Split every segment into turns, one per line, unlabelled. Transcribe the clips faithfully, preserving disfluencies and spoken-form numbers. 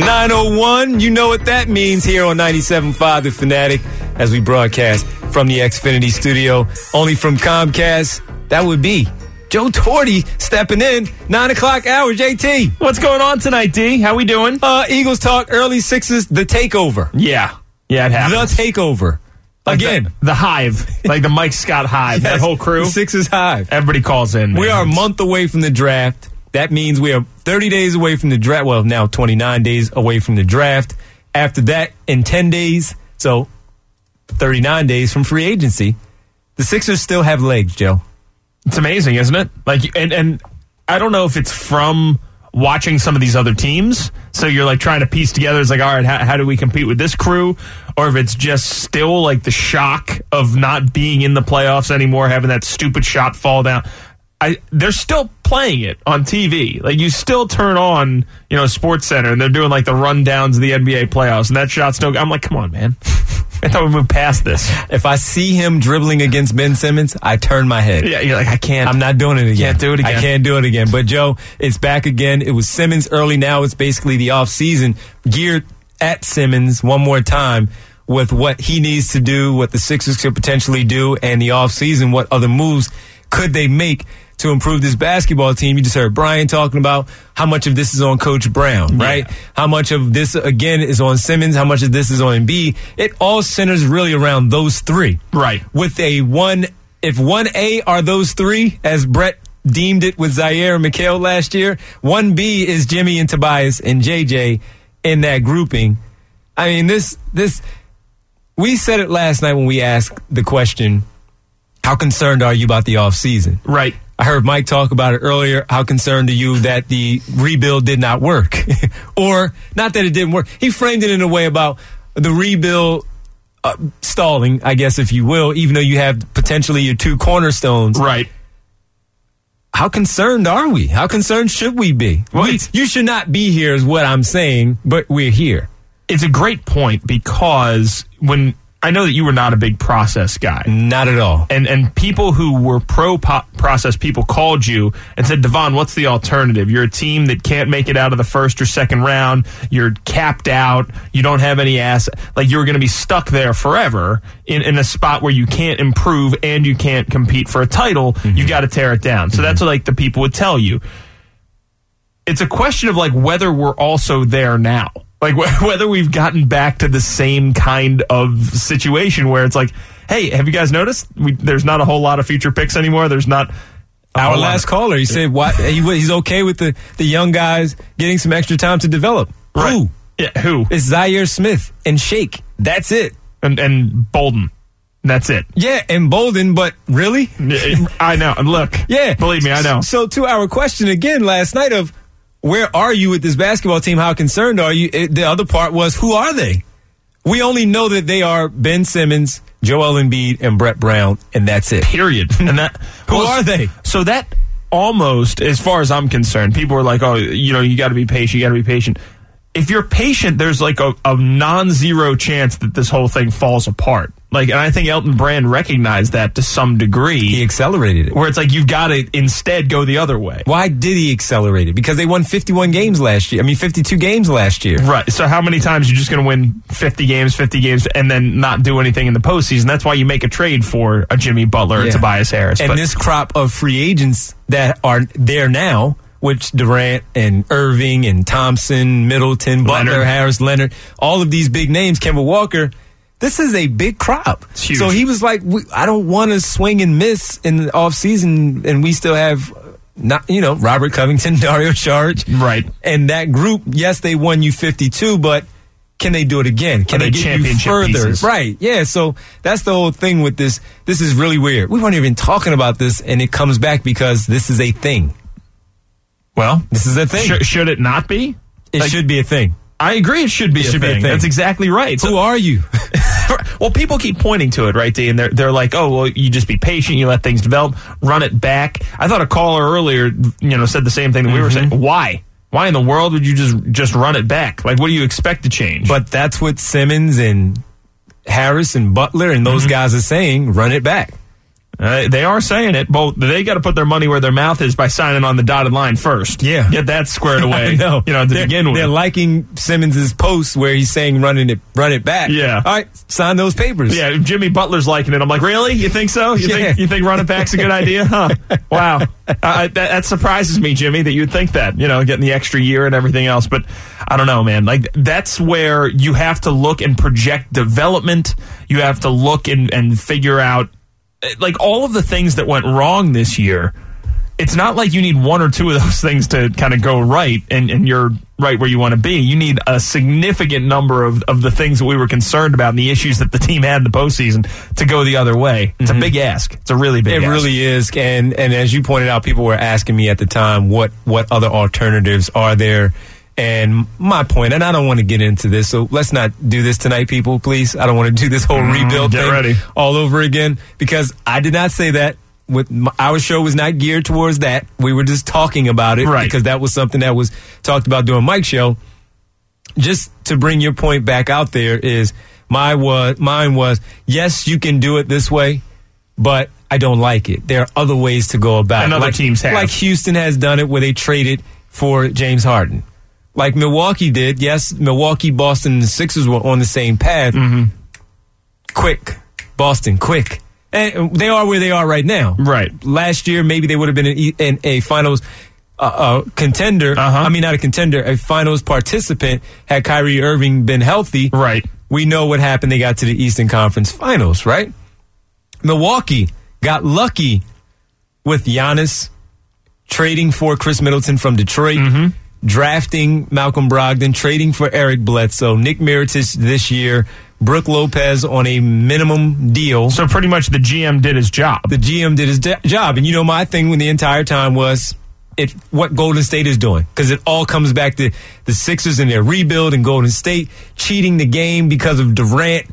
nine oh one, you know what that means here on ninety-seven point five The Fanatic as we broadcast from the Xfinity studio. Only from Comcast, that would be Joe Torre stepping in, nine o'clock hour, J T.
What's going on tonight, D? How we doing?
Uh, Eagles talk, early Sixers, the takeover.
Yeah. Yeah, it happens.
The takeover.
Like
Again.
The, the Hive. Like the Mike Scott Hive.
Yes,
that whole crew.
The Sixers Hive.
Everybody calls in.
We
man.
are a month away from the draft. That means we are thirty days away from the draft. Well, now twenty-nine days away from the draft. After that, in ten days, so thirty-nine days from free agency, the Sixers still have legs, Joe.
It's amazing, isn't it? Like, and, and I don't know if it's from watching some of these other teams. So you're like trying to piece together. It's like, all right, how, how do we compete with this crew? Or if it's just still like the shock of not being in the playoffs anymore, having that stupid shot fall down. I, they're still playing it on T V. Like, you still turn on, you know, Sports Center, and they're doing like the rundowns of the N B A playoffs, and that shot's still. I'm like, come on, man. I thought we moved past this.
If I see him dribbling against Ben Simmons, I turn my head.
Yeah, you're like, I can't.
I'm not doing it again.
Can't do it again.
I can't do it again. But, Joe, it's back again. It was Simmons early. Now it's basically the offseason geared at Simmons one more time with what he needs to do, what the Sixers could potentially do, and the offseason, what other moves could they make to improve this basketball team. You just heard Brian talking about how much of this is on Coach Brown, right? Yeah. How much of this, again, is on Simmons, how much of this is on Embiid. It all centers really around those three.
Right.
With a one, if one A are those three, as Brett deemed it with Zaire and Mikal last year, one B is Jimmy and Tobias and J J in that grouping. I mean, this, this, we said it last night when we asked the question, how concerned are you about the offseason?
Right.
I heard Mike talk about it earlier. How concerned are you that the rebuild did not work? Or, not that it didn't work. He framed it in a way about the rebuild uh, stalling, I guess, if you will, even though you have potentially your two cornerstones.
Right.
How concerned are we? How concerned should we be? We, you should not be here is what I'm saying, but we're here.
It's a great point because when I know that you were not a big process guy.
Not at all.
And and people who were pro-process people called you and said, Devon, what's the alternative? You're a team that can't make it out of the first or second round. You're capped out. You don't have any asset. Like, you're going to be stuck there forever in, in a spot where you can't improve and you can't compete for a title. Mm-hmm. You got to tear it down. So mm-hmm. that's what, like, the people would tell you. It's a question of, like, whether we're also there now. Like, whether we've gotten back to the same kind of situation where it's like, hey, have you guys noticed? We, there's not a whole lot of future picks anymore. There's not.
Our last caller, he said what, he, he's okay with the, the young guys getting some extra time to develop.
Right.
Who?
Yeah, who?
It's Zaire Smith and Shake. That's it.
And, and Bolden. That's it.
Yeah, and Bolden, but really?
I know. And look.
Yeah.
Believe me, I know.
So, to our question again last night of, where are you with this basketball team? How concerned are you? It, the other part was, who are they? We only know that they are Ben Simmons, Joel Embiid, and Brett Brown, and that's it.
Period. And that
who well, are they?
So that almost, as far as I'm concerned, people are like, oh, you know, you got to be patient. You got to be patient. If you're patient, there's like a, a non-zero chance that this whole thing falls apart. Like, and I think Elton Brand recognized that to some degree.
He accelerated it.
Where it's like, you've got to instead go the other way.
Why did he accelerate it? Because they won fifty-one games last year. I mean, fifty-two games last year.
Right. So how many times are you just going to win fifty games, fifty games, and then not do anything in the postseason? That's why you make a trade for a Jimmy Butler
yeah.
and Tobias Harris.
And
but,
this crop of free agents that are there now, which Durant and Irving and Thompson, Middleton, Butler,
Leonard.
Harris, Leonard, all of these big names, Kemba Walker, this is a big crop.
It's huge.
So he was like, we, I don't want to swing and miss in the offseason, and we still have, not you know, Robert Covington, Dario Saric.
Right.
And that group, yes, they won you fifty-two, but can they do it again? Can
Are
they,
they
get you further?
Pieces?
Right. Yeah, so that's the whole thing with this. This is really weird. We weren't even talking about this, and it comes back because this is a thing.
Well,
this is a thing.
Sh- should it not be?
It
like,
should be a thing.
I agree. It should be,
it
a,
should
thing.
be a thing.
That's exactly right.
Who
so,
are you?
Well, people keep pointing to it, right, D? And they're they're like, oh, well, you just be patient, you let things develop, run it back. I thought a caller earlier, you know, said the same thing that we mm-hmm. were saying. Why? Why in the world would you just just run it back? Like, what do you expect to change?
But that's what Simmons and Harris and Butler and those mm-hmm. guys are saying. Run it back.
Uh, they are saying it. Well, they got to put their money where their mouth is by signing on the dotted line first.
Yeah.
Get that squared away.
No.
You know, to
they're,
begin with.
They're liking Simmons' post where he's saying running it, run it back.
Yeah.
All right, sign those papers.
Yeah, Jimmy Butler's liking it. I'm like, really? You think so? You
Yeah.
think you think run it back's a good idea? Huh? Wow. Uh, that, that surprises me, Jimmy, that you'd think that, you know, getting the extra year and everything else. But I don't know, man. Like, that's where you have to look and project development. You have to look and, and figure out, like, all of the things that went wrong this year. It's not like you need one or two of those things to kind of go right and, and you're right where you want to be. You need a significant number of, of the things that we were concerned about and the issues that the team had in the postseason to go the other way. It's mm-hmm. a big ask. It's a really big
it
ask.
It really is. And and as you pointed out, people were asking me at the time, what, what other alternatives are there? And my point, and I don't want to get into this, so let's not do this tonight, people, please. I don't want to do this whole mm, rebuild thing
ready.
all over again, because I did not say that. With my, our show was not geared towards that. We were just talking about it
right.
because that was something that was talked about during Mike's show. Just to bring your point back out there is my was mine was yes, you can do it this way, but I don't like it. There are other ways to go about
and
it.
Other
like,
teams have.
Like Houston has done it where they traded for James Harden. Like Milwaukee did. Yes, Milwaukee, Boston, and the Sixers were on the same path.
Mm-hmm.
Quick. Boston, quick. And they are where they are right now.
Right.
Last year, maybe they would have been in, in a finals uh, uh, contender.
Uh-huh.
I mean, not a contender, a finals participant had Kyrie Irving been healthy.
Right.
We know what happened. They got to the Eastern Conference Finals, right? Milwaukee got lucky with Giannis trading for Chris Middleton from Detroit,
mm-hmm.
drafting Malcolm Brogdon, trading for Eric Bledsoe, Nick Mirotic this year, Brook Lopez on a minimum deal.
So pretty much the G M did his job.
The G M did his de- job. And you know, my thing the entire time was it what Golden State is doing. Because it all comes back to the Sixers and their rebuild and Golden State cheating the game because of Durant,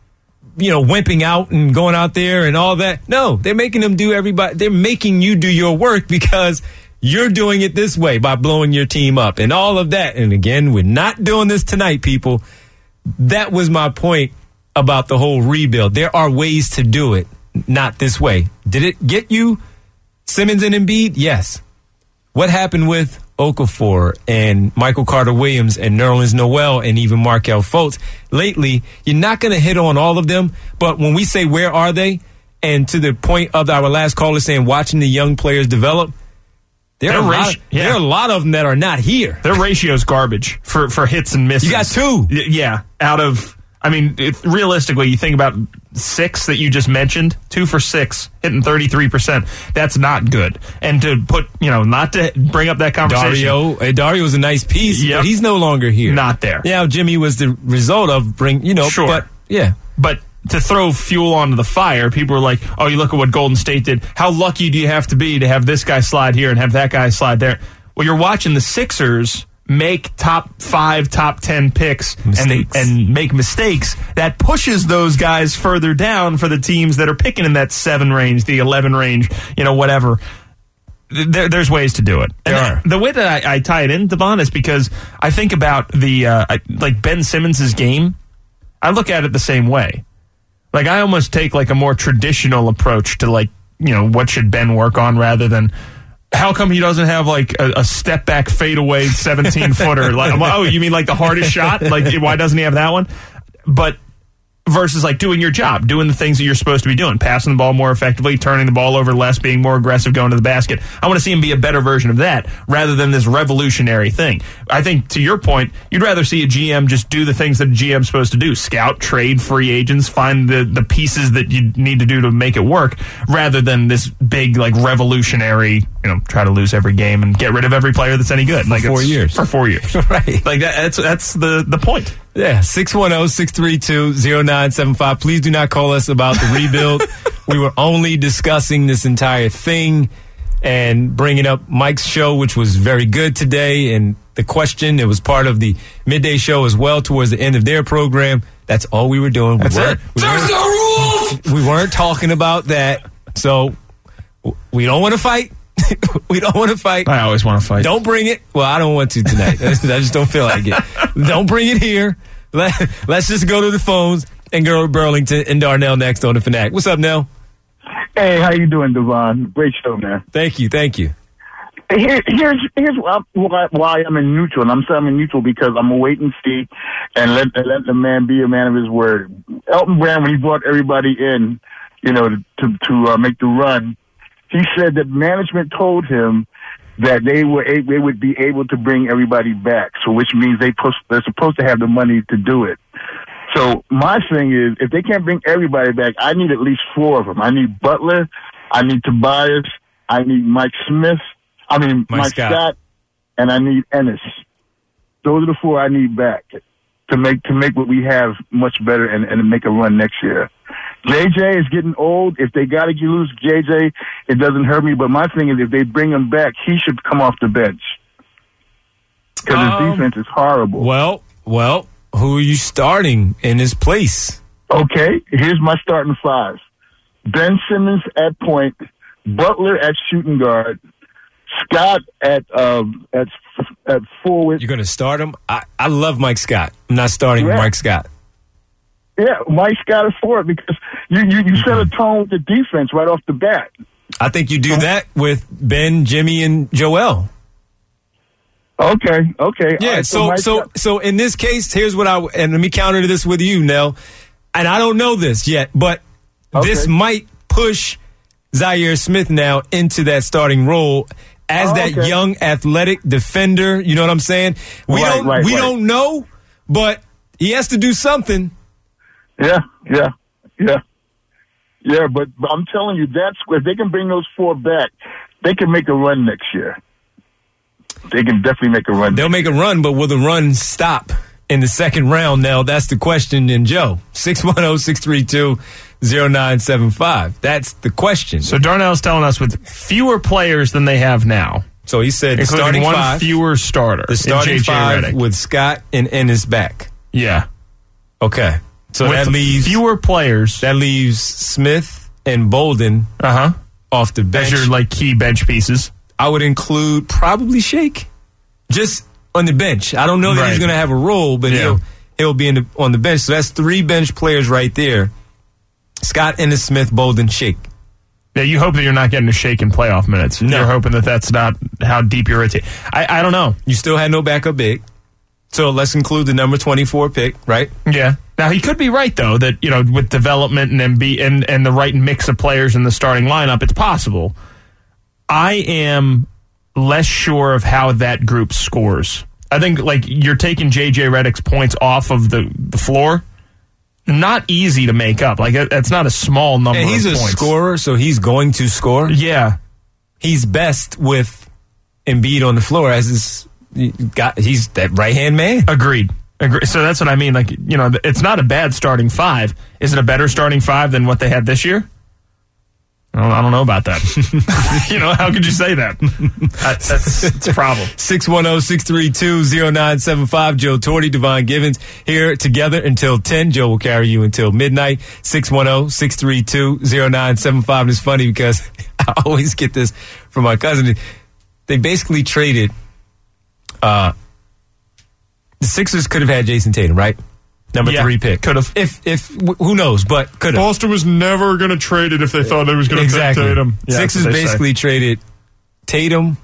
you know, wimping out and going out there and all that. No, they're making them do everybody. They're making you do your work because you're doing it this way by blowing your team up and all of that. And again, we're not doing this tonight, people. That was my point about the whole rebuild. There are ways to do it, not this way. Did it get you Simmons and Embiid? Yes. What happened with Okafor and Michael Carter-Williams and Nerlens Noel and even Markelle Fultz? Lately, you're not going to hit on all of them, but when we say where are they, and to the point of our last caller saying watching the young players develop, there are, a lot, yeah. there are a lot of them that are not here.
Their ratio's garbage for, for hits and misses.
You got two.
Yeah, out of, I mean, it, realistically, you think about six that you just mentioned, two for six, hitting thirty-three percent. That's not good. And to put, you know, not to bring up that conversation.
Dario, uh, Dario was a nice piece, yep. but he's no longer here.
Not there.
Yeah, Jimmy was the result of bring, you know,
sure.
but yeah.
But to throw fuel onto the fire, people are like, oh, you look at what Golden State did. How lucky do you have to be to have this guy slide here and have that guy slide there? Well, you're watching the Sixers make top five, top ten picks and, and make mistakes. That pushes those guys further down for the teams that are picking in that seven range, the eleven range, you know, whatever. There, there's ways to do it. And
there are.
The way that I, I tie it in, Devon, is because I think about the uh, I, like Ben Simmons' game. I look at it the same way. Like, I almost take, like, a more traditional approach to, like, you know, what should Ben work on rather than how come he doesn't have, like, a, a step-back fadeaway seventeen-footer? Like, oh, you mean, like, the hardest shot? Like, why doesn't he have that one? But versus, like, doing your job, doing the things that you're supposed to be doing, passing the ball more effectively, turning the ball over less, being more aggressive, going to the basket. I want to see him be a better version of that rather than this revolutionary thing. I think, to your point, you'd rather see a G M just do the things that a G M's supposed to do, scout, trade, free agents, find the, the pieces that you need to do to make it work, rather than this big, like, revolutionary, you know, try to lose every game and get rid of every player that's any good.
For
like
four years.
For four years.
Right.
Like, that, that's, that's the, the point.
Yeah, six one zero, six three two, zero nine seven five. Please do not call us about the rebuild. We were only discussing this entire thing and bringing up Mike's show, which was very good today, and the question. It was part of the midday show as well towards the end of their program. That's all we were doing. We
That's it.
We There's no rules! We weren't talking about that, so we don't want to fight. We don't want to fight.
I always want to fight.
Don't bring it. Well, I don't want to tonight. I just don't feel like it. Don't bring it here. Let, let's just go to the phones and go to Burlington and Darnell next on the Fanatic. What's up, Nell?
Hey, how you doing, Devon? Great show, man.
Thank you, thank you.
Here, here's here's why, why I'm in neutral. And I'm saying I'm in neutral because I'm a wait and see and let, let the man be a man of his word. Elton Brand, when he brought everybody in, you know, to to, to uh, make the run, he said that management told him that they were a, they would be able to bring everybody back. So, which means they post, they're supposed to have the money to do it. So my thing is, if they can't bring everybody back, I need at least four of them. I need Butler, I need Tobias, I need Mike Smith, I mean Mike, Mike Scott. Scott, and I need Ennis. Those are the four I need back to make to make what we have much better and, and make a run next year. J J is getting old. If they got to lose J J, it doesn't hurt me. But my thing is, if they bring him back, he should come off the bench because um, his defense is horrible.
Well, well. Who are you starting in his place?
Okay, here's my starting five. Ben Simmons at point, Butler at shooting guard, Scott at um, at at forward.
You're going to start him? I, I love Mike Scott. I'm not starting yeah. Mike Scott.
Yeah, Mike Scott is forward because you, you, you set a tone with the defense right off the bat.
I think you do that with Ben, Jimmy, and Joel.
Okay, okay.
Yeah, right, so so so, so in this case, here's what I and let me counter this with you, Nell. And I don't know this yet, but okay. this might push Zaire Smith now into that starting role as oh, that okay. young athletic defender. You know what I'm saying? We right, don't right, we right. don't know, but he has to do something.
Yeah, yeah, yeah, yeah. But, but I'm telling you, that's if they can bring those four back, they can make a run next year. They can definitely make a run.
They'll make a run, but will the run stop in the second round? Now, that's the question. And Joe, six one zero, six three two, zero nine seven five. That's the question.
So Darnell's telling us with fewer players than they have now.
So he said
including
starting
one
five,
fewer starter.
The starting
J J
five
Redick.
with Scott and Ennis back.
Yeah.
Okay. So
with
that leaves
fewer players.
That leaves Smith and Bolden
uh-huh.
off the bench.
As your like key bench pieces.
I would include probably Shake, just on the bench. I don't know that right. he's going to have a role, but yeah. he'll he'll be in the, on the bench. So that's three bench players right there: Scott, Ennis, Smith, Bolden, Shake.
Yeah, you hope that you're not getting a Shake in playoff minutes. No. You're hoping that that's not how deep you're rotating. I I don't know.
You still had no backup big, so let's include the number twenty-four pick, right?
Yeah. Now he could be right though that you know with development and M B and and the right mix of players in the starting lineup, it's possible. I am less sure of how that group scores. I think like you're taking J J Redick's points off of the, the floor. Not easy to make up. Like that's not a small number
and he's
of
a
points.
Scorer, so he's going to score.
Yeah.
He's best with Embiid on the floor as his got he's that right-hand man.
Agreed. Agreed. So that's what I mean. Like, you know, it's not a bad starting five. Is it a better starting five than what they had this year? I don't, I don't know about that. You know, how could you say that? that that's, that's a problem.
six one zero, six three two, zero nine seven five. Joe Torty, Devon Givens here together until ten. Joe will carry you until midnight. six one zero, six three two, zero nine seven five. And it's funny because I always get this from my cousin. They basically traded. Uh, the Sixers could have had Jason Tatum, right? Number yeah, three pick.
Could have.
If, if, who knows, but could have.
Boston was never going to trade it if they thought they was going to
exactly.
take Tatum.
Yeah, Sixers basically say. traded Tatum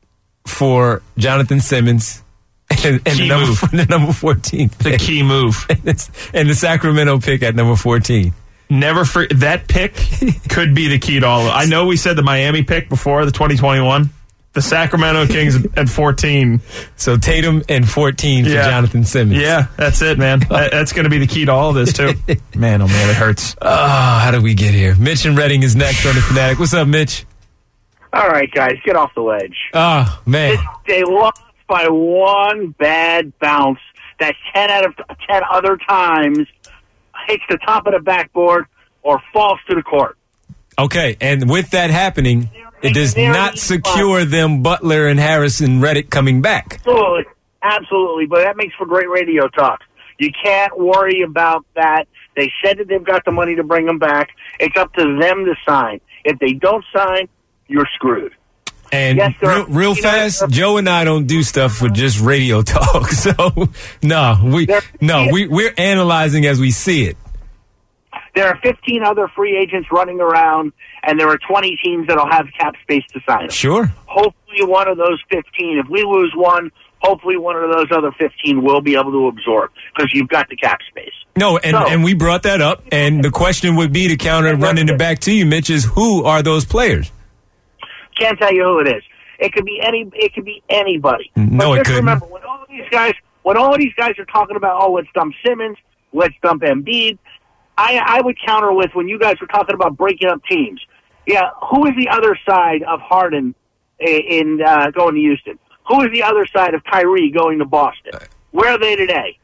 for Jonathan Simmons and, and the, number, the number fourteen pick.
The key move.
And, and the Sacramento pick at number fourteen.
Never for, that pick could be the key to all of it. I know we said the Miami pick before, the twenty twenty-one. The Sacramento Kings at fourteen.
So Tatum and fourteen for yeah. Jonathan Simmons.
Yeah, that's it, man. That's going to be the key to all of this, too. Man, oh, man, it hurts.
Oh, how did we get here? Mitch and Redding is next on The Fanatic. What's up, Mitch?
All right, guys, get off the ledge.
Oh, man.
They lost by one bad bounce that ten out of ten other times hits the top of the backboard or falls to the court.
Okay, and with that happening, it does not secure them Butler and Harris and Redick coming back.
Absolutely. Absolutely. But that makes for great radio talk. You can't worry about that. They said that they've got the money to bring them back. It's up to them to sign. If they don't sign, you're screwed.
And yes, real, real fast, know, Joe and I don't do stuff for just radio talk. So, no, we no, we, we're analyzing as we see it.
There are fifteen other free agents running around, and there are twenty teams that'll have cap space to sign them.
Sure.
Hopefully one of those fifteen, if we lose one, hopefully one of those other fifteen will be able to absorb because you've got the cap space.
No, and,
so,
and we brought that up, and the question would be to counter running it back to you, Mitch, is who are those players?
Can't tell you who it is. It could be any. It could be anybody.
No,
but
it
just
couldn't.
Remember, when all these guys, when all these guys are talking about, oh, let's dump Simmons, let's dump Embiid. I, I would counter with when you guys were talking about breaking up teams. Yeah, who is the other side of Harden in, in uh, going to Houston? Who is the other side of Kyrie going to Boston? Where are they today?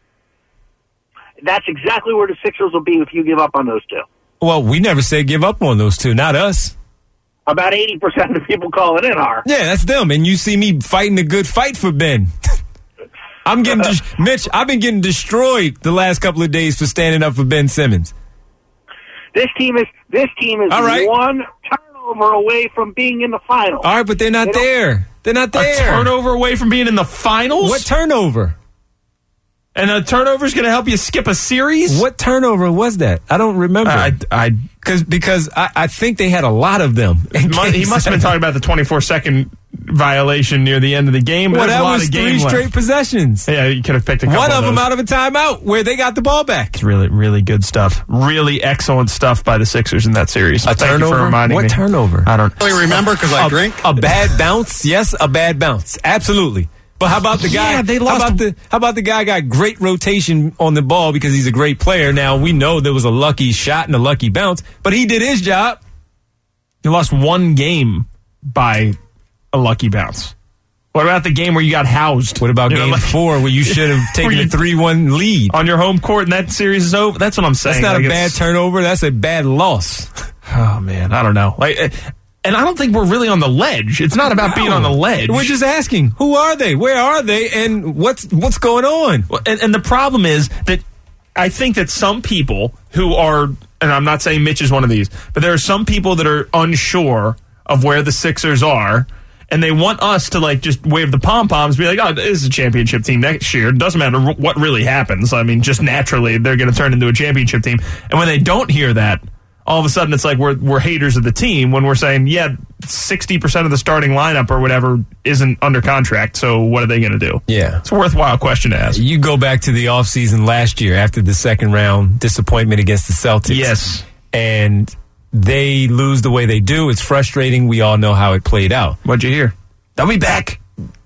That's exactly where the Sixers will be if you give up on those two.
Well, we never said give up on those two, not us.
About eighty percent of the people calling in are.
Yeah, that's them. And you see me fighting a good fight for Ben. I'm getting, dis- Mitch, I've been getting destroyed the last couple of days for standing up for Ben Simmons.
This team is this team is
All right.
one turnover away from being in the final.
All right, but they're not
They
there. They're not there.
A turnover away from being in the finals?
What turnover?
And a turnover is going to help you skip a series?
What turnover was that? I don't remember.
I, I,
Cause, because I, I think they had a lot of them. in
mu- he
game
must have been
seven.
talking about the twenty-four second violation near the end of the game.
Well,
There's
that
a lot
was
of
three
game
straight
left.
possessions.
Yeah, you could have picked a couple
One of them
those.
out of a timeout where they got the ball back.
It's really, really good stuff. Really excellent stuff by the Sixers in that series.
A
Thank
turnover?
you for reminding
What
me.
turnover?
I don't
I remember because I
a,
drink.
a bad bounce? Yes, a bad bounce. Absolutely. But how about the guy?
Yeah, they lost-
How about the how about the guy got great rotation on the ball because he's a great player? Now we know there was a lucky shot and a lucky bounce, but he did his job.
You lost one game by a lucky bounce. What about the game where you got housed?
What about
You know,
game
like-
four where you should have taken
Where
a
you-
three one lead?
on your home court and that series is over? That's what I'm saying.
That's not
Like,
a bad
it's-
turnover. That's a bad loss.
Oh, man. I don't know. Like, uh, and I don't think we're really on the ledge. It's not about being on the ledge.
We're just asking, who are they? Where are they? And what's what's going on?
Well, and, and the problem is that I think that some people who are, and I'm not saying Mitch is one of these, but there are some people that are unsure of where the Sixers are, and they want us to like just wave the pom poms, be like, "Oh, this is a championship team next year." It doesn't matter what really happens. I mean, just naturally they're going to turn into a championship team. And when they don't hear that, all of a sudden it's like we're we're haters of the team when we're saying, yeah, sixty percent of the starting lineup or whatever isn't under contract. So what are they going to do?
Yeah.
It's a worthwhile question to ask.
You go back to the offseason last year after the second round disappointment against the Celtics.
Yes.
And they lose the way they do. It's frustrating. We all know how it played out.
What'd you hear? They'll be back.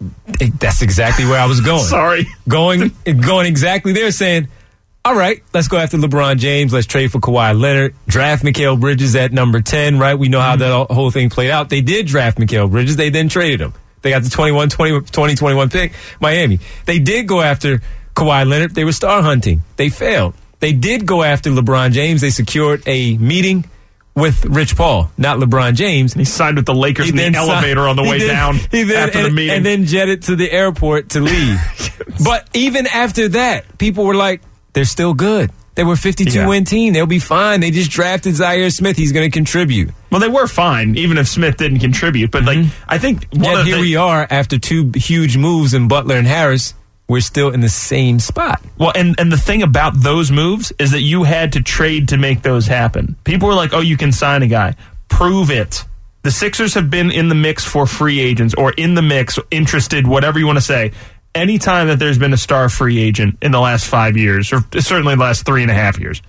It- that's exactly where I was going.
Sorry.
Going going exactly there saying, all right, let's go after LeBron James. Let's trade for Kawhi Leonard. Draft Mikal Bridges at number ten, right? We know how that whole thing played out. They did draft Mikal Bridges. They then traded him. They got the twenty-one, twenty, twenty twenty-one pick, Miami. They did go after Kawhi Leonard. They were star hunting. They failed. They did go after LeBron James. They secured a meeting with Rich Paul, not LeBron James.
He signed with the Lakers
He
in the
then si-
elevator on the
he
way
then-
down
he then-
after
and,
the meeting.
and then jetted to the airport to leave. But even after that, people were like, they're still good. They were fifty-two
Yeah.
win team. They'll be fine. They just drafted Zaire Smith. He's going to contribute.
well, they were fine, even if Smith didn't contribute. But like, I think one
Yet
of
here
the,
we are after two huge moves in Butler and Harris. We're still in the same spot.
well, and and the thing about those moves is that you had to trade to make those happen. People were like, "Oh, you can sign a guy. Prove it." The Sixers have been in the mix for free agents or in the mix, interested, whatever you want to say. Anytime that there's been a star free agent in the last five years, or certainly the last three and a half years,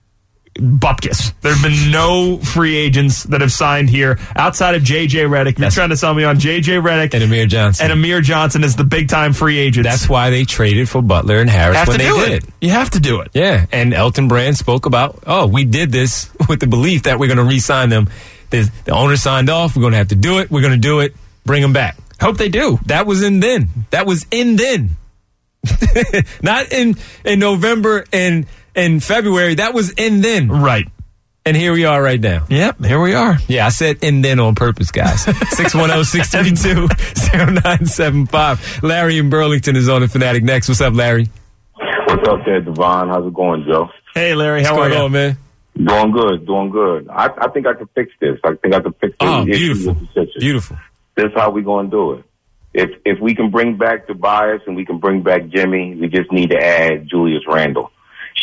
bupkis. There have been no free agents that have signed here outside of J J Redick. You're trying to sell me on J J Redick
And Amir Johnson.
and Amir Johnson as the big time free agents.
That's why they traded for Butler and Harris
have
when
to
they
do
did.
it. You have to do it.
Yeah, and Elton Brand spoke about, oh, we did this with the belief that we're going to re-sign them. The, the owner signed off. We're going to have to do it. We're going to do it. Bring them back.
Hope they do.
That was in then. That was in then. Not in in November and in February. That was in then.
Right.
And here we are right now.
Yep, here we are.
Yeah, I said in then on purpose, guys. six one zero, six three two, zero nine seven five. Larry in Burlington is on the Fanatic next. What's up, Larry?
What's up there, Devon? How's it going, Joe?
Hey, Larry,
What's
how are
going
you?
on, man?
Doing good, doing good. I, I think I can fix this. I think I can fix this.
Oh,
issue
beautiful.
with the Sixers.
Beautiful.
This is how we going to do it. If if we can bring back Tobias and we can bring back Jimmy, we just need to add Julius Randle.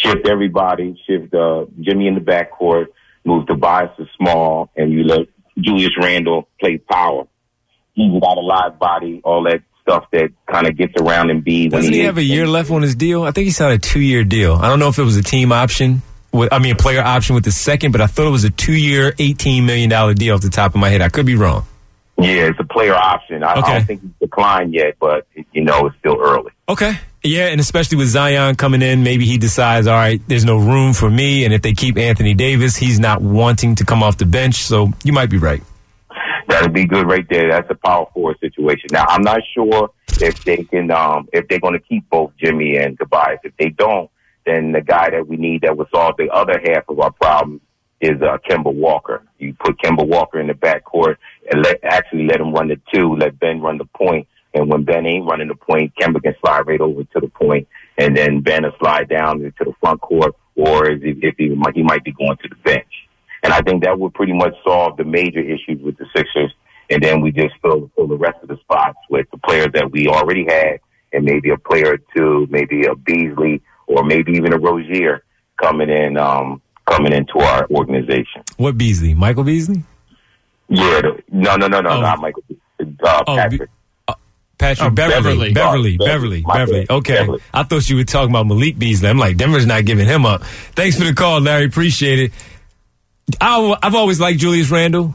shift everybody, shift uh, Jimmy in the backcourt, move Tobias to small, and you let Julius Randle play power. He's got a live body, all that stuff that kind of gets around Embiid.
Doesn't he, he have a year left on his deal? I think he signed a two-year deal. I don't know if it was a team option. With, I mean, a player option with the second, but I thought it was a two-year, eighteen million dollars deal off the top of my head. I could be wrong.
Yeah, it's a player option. I, okay. I don't think he's declined yet, but, you know, it's still early.
Okay. Yeah, and especially with Zion coming in, maybe he decides, all right, there's no room for me, and if they keep Anthony Davis, he's not wanting to come off the bench, so you might be right.
That'd be good right there. That's a power forward situation. Now, I'm not sure if they can, um, if they're going to keep both Jimmy and Tobias. If they don't, then the guy that we need that will solve the other half of our problems is uh, Kemba Walker. You put Kemba Walker in the backcourt and let actually let him run the two, let Ben run the point. And when Ben ain't running the point, Kemba can slide right over to the point, and then Ben will slide down into the front court, or if he, if he, might, he might be going to the bench. And I think that would pretty much solve the major issues with the Sixers. And then we just fill, fill the rest of the spots with the players that we already had, and maybe a player or two, maybe a Beasley, or maybe even a Rozier coming in, um, coming into our organization.
What Beasley? Michael Beasley?
Yeah. The, no, no, no, no, oh. not Michael Beasley. Uh,
oh,
Patrick.
Be- uh, Patrick
oh,
Beverly. Beverly. Beverly.
Oh,
Beverly.
Beverly.
Beverly. Okay.
Beverly.
I thought you were talking about Malik Beasley. I'm like, Denver's not giving him up. Thanks for the call, Larry. Appreciate it. I, I've always liked Julius Randle.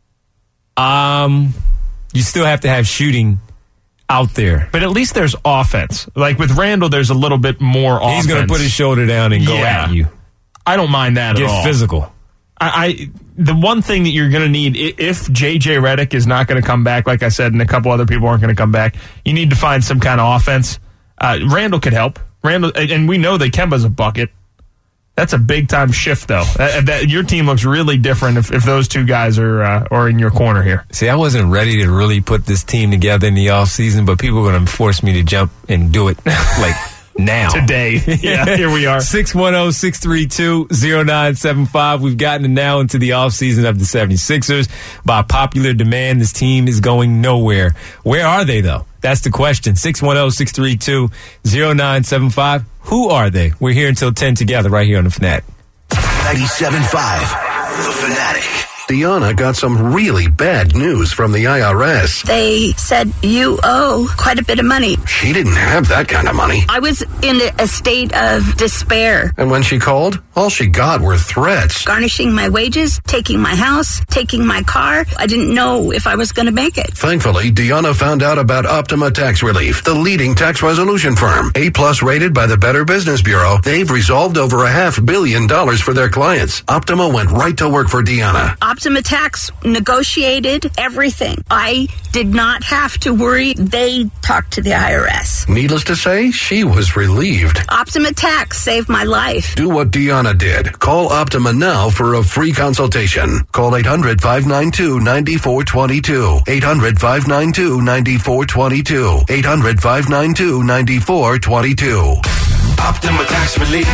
Um, you still have to have shooting out there.
But at least there's offense. Like with Randle, there's a little bit more offense.
He's going to put his shoulder down and go
yeah.
at you.
I don't mind that
Get
at all.
Get physical.
I, I the one thing that you're going to need, if J J Redick is not going to come back, like I said, and a couple other people aren't going to come back, you need to find some kind of offense. Uh, Randle could help. Randle, and we know that Kemba's a bucket. That's a big time shift, though. That, that, your team looks really different if, if those two guys are uh, are in your corner here.
See, I wasn't ready to really put this team together in the offseason, but people are going to force me to jump and do it like now.
Today. Yeah, here we are.
six one zero, six three two, zero nine seven five. We've gotten now into the offseason of the seventy-sixers. By popular demand, this team is going nowhere. Where are they, though? That's the question. six one zero, six three two, zero nine seven five. Who are they? We're here until ten together right here on The Fanatic.
ninety-seven point five, The Fanatic. Deanna got some really bad news from the I R S.
They said you owe quite a bit of money.
She didn't have that kind of money.
I was in a state of despair.
And when she called, all she got were threats.
Garnishing my wages, taking my house, taking my car. I didn't know if I was going to make it.
Thankfully, Deanna found out about Optima Tax Relief, the leading tax resolution firm. A-plus rated by the Better Business Bureau, they've resolved over a half billion dollars for their clients. Optima went right to work for Deanna.
Optima Tax negotiated everything. I did not have to worry. They talked to the I R S.
Needless to say, she was relieved.
Optima Tax saved my life.
Do what Deanna did. Call Optima now for a free consultation. Call eight hundred, five nine two, nine four two two. eight hundred, five nine two, nine four two two. eight hundred, five nine two, nine four two two. Optima Tax Relief.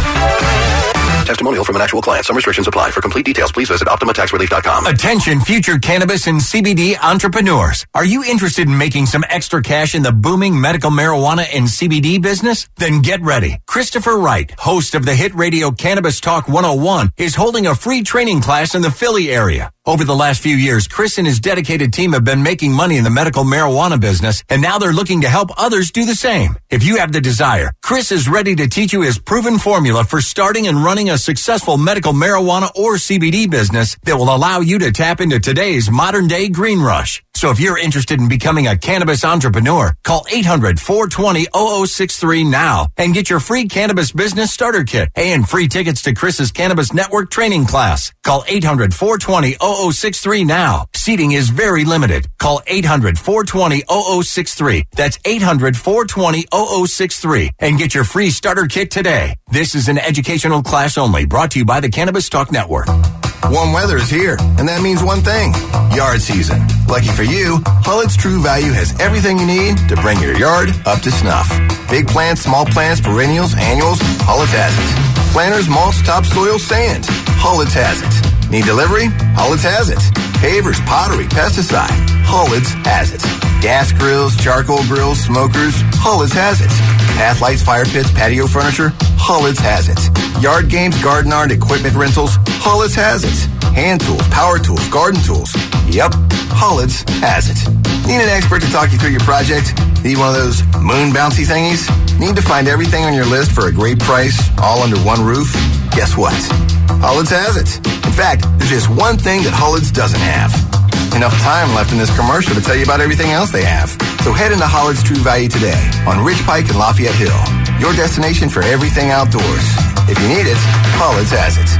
Testimonial from an actual client. Some restrictions apply. For complete details, please visit optima tax relief dot com.
Attention, future cannabis and C B D entrepreneurs. Are you interested in making some extra cash in the booming medical marijuana and C B D business? Then get ready. Christopher Wright, host of the hit radio Cannabis Talk one oh one, is holding a free training class in the Philly area. Over the last few years, Chris and his dedicated team have been making money in the medical marijuana business, and now they're looking to help others do the same. If you have the desire, Chris is ready to teach you his proven formula for starting and running a successful medical marijuana or C B D business that will allow you to tap into today's modern-day green rush. So if you're interested in becoming a cannabis entrepreneur, call eight hundred, four two zero, zero zero six three now and get your free cannabis business starter kit and free tickets to Chris's Cannabis Network training class. Call eight hundred, four two zero, zero zero six three now. Seating is very limited. Call eight hundred, four two zero, zero zero six three. That's eight hundred, four two zero, zero zero six three and get your free starter kit today. This is an educational class only, brought to you by the Cannabis Talk Network.
Warm weather is here, and that means one thing: yard season. Lucky for you, Hullett's True Value has everything you need to bring your yard up to snuff. Big plants, small plants, perennials, annuals, Hullett's has it. Planters, mulch, topsoil, sand, Hullett's has it. Need delivery? Hullett's has it. Pavers, pottery, pesticide, Hullett's has it. Gas grills, charcoal grills, smokers, Hullett's has it. Path lights, fire pits, patio furniture, Hollits has it. Yard games, garden art, equipment rentals, Hollits has it. Hand tools, power tools, garden tools. Yep, Hollits has it. Need an expert to talk you through your project? Need one of those moon bouncy thingies? Need to find everything on your list for a great price, all under one roof? Guess what? Hollits has it. In fact, there's just one thing that Hollits doesn't have. Enough time left in this commercial to tell you about everything else they have. So head into Hollits True Value today on Ridge Pike and Lafayette Hill. Your destination for everything outdoors. If you need it, Hollits has it.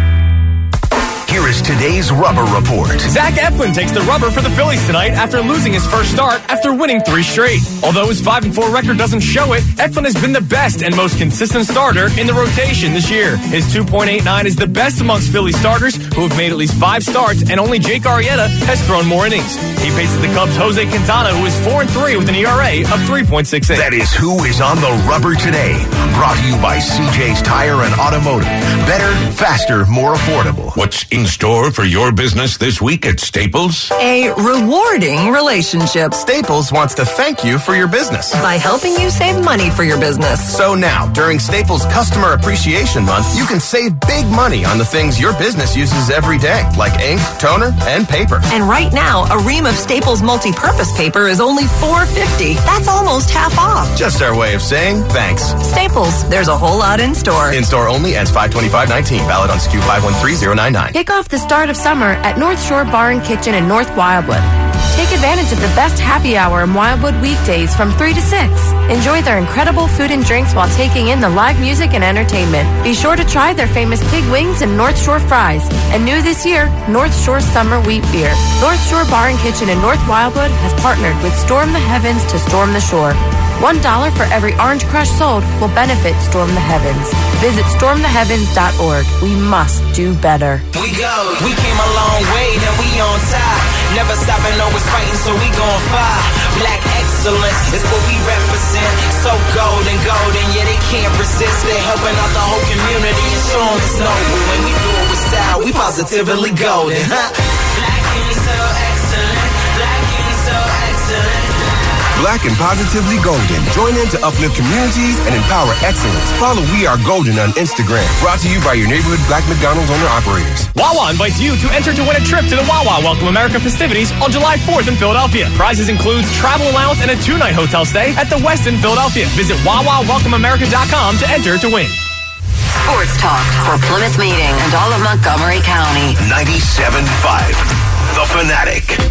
Here is today's Rubber Report.
Zach Eflin takes the rubber for the Phillies tonight after losing his first start after winning three straight. Although his five and four record doesn't show it, Eflin has been the best and most consistent starter in the rotation this year. His two point eight nine is the best amongst Philly starters who have made at least five starts, and only Jake Arrieta has thrown more innings. He faces the Cubs' Jose Quintana, who is four and three with an E R A of three point six eight.
That is who is on the rubber today. Brought to you by C J's Tire and Automotive. Better, faster, more affordable.
What's in store for your business this week at Staples?
A rewarding relationship.
Staples wants to thank you for your business
by helping you save money for your business.
So now, during Staples Customer Appreciation Month, you can save big money on the things your business uses every day, like ink, toner, and paper.
And right now, a ream of Staples multi-purpose paper is only four fifty. That's almost half off.
Just our way of saying thanks.
Staples, there's a whole lot in store.
In store only, ends five twenty-five nineteen. Valid on S K U five one three zero nine nine.
Kick off the start of summer at North Shore Bar and Kitchen in North Wildwood. Take advantage of the best happy hour in Wildwood weekdays from three to six. Enjoy their incredible food and drinks while taking in the live music and entertainment. Be sure to try their famous pig wings and North Shore fries. And new this year, North Shore Summer Wheat Beer. North Shore Bar and Kitchen in North Wildwood has partnered with Storm the Heavens to storm the shore. One dollar for every Orange Crush sold will benefit Storm the Heavens. Visit storm the heavens dot org. We must do better.
We go. We came a long way, now we on top. Never stopping, always fighting, so we gon' fight. Black excellence is what we represent. So golden, golden, yeah, they can't resist. They helping out the whole community and showing us noble. When we do it with style, we positively golden. Black and so excellent. Black and so excellent.
Black and positively golden. Join in to uplift communities and empower excellence. Follow We Are Golden on Instagram. Brought to you by your neighborhood Black McDonald's owner-operators.
Wawa invites you to enter to win a trip to the Wawa Welcome America festivities on July fourth in Philadelphia. Prizes includes travel allowance and a two-night hotel stay at the Westin Philadelphia. Visit wawa welcome america dot com to enter to win.
Sports talk for Plymouth Meeting and all of Montgomery County.
ninety-seven point five The Fanatic.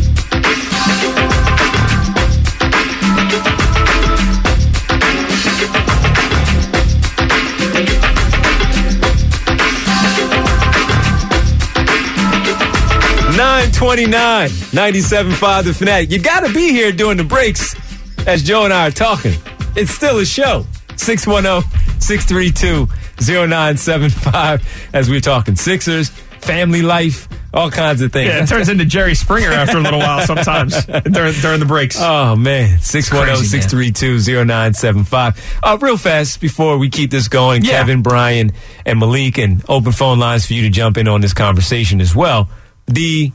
nine twenty-nine, ninety-seven point five The Fanatic. You got to be here during the breaks as Joe and I are talking. It's still a show. six one zero, six three two, zero nine seven five as we're talking Sixers, family life, all kinds of things.
Yeah, it turns into Jerry Springer after a little while sometimes during, during the breaks.
Oh, man. six one zero, six three two, zero nine seven five. Uh, real fast before we keep this going, yeah. Kevin, Brian, and Malik, and open phone lines for you to jump in on this conversation as well. The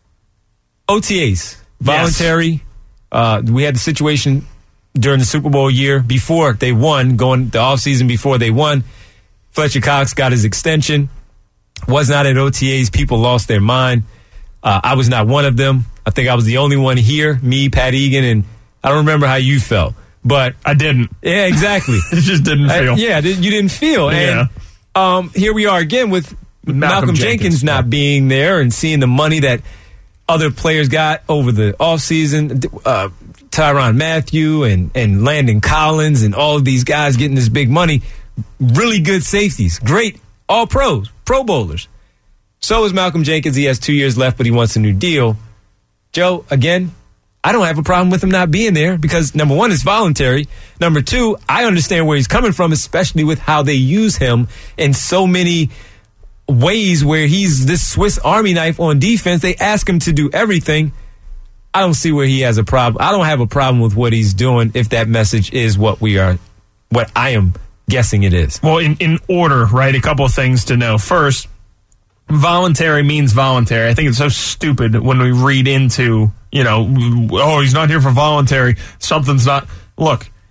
O T As, voluntary. Yes. Uh, we had the situation during the Super Bowl year before they won, going the offseason before they won. Fletcher Cox got his extension. Was not at O T As. People lost their mind. Uh, I was not one of them. I think I was the only one here, me, Pat Egan, and I don't remember how you felt. But
I didn't.
Yeah, exactly.
It just didn't feel.
I, yeah, you didn't feel.
Yeah.
And um, here we are again with Malcolm, Malcolm Jenkins, Jenkins not being there and seeing the money that other players got over the offseason. Uh, Tyrann Mathieu and, and Landon Collins and all of these guys getting this big money. Really good safeties. Great. All pros. Pro bowlers. So is Malcolm Jenkins. He has two years left, but he wants a new deal. Joe, again, I don't have a problem with him not being there because, number one, it's voluntary. Number two, I understand where he's coming from, especially with how they use him in so many ways where he's this Swiss Army knife on defense. They ask him to do everything. I don't see where he has a problem. I don't have a problem with what he's doing if that message is what we are, what I am guessing it is.
Well, in, in order, right, a couple of things to know. First, voluntary means voluntary. I think it's so stupid when we read into, you know, oh, he's not here for voluntary. Something's not. Look,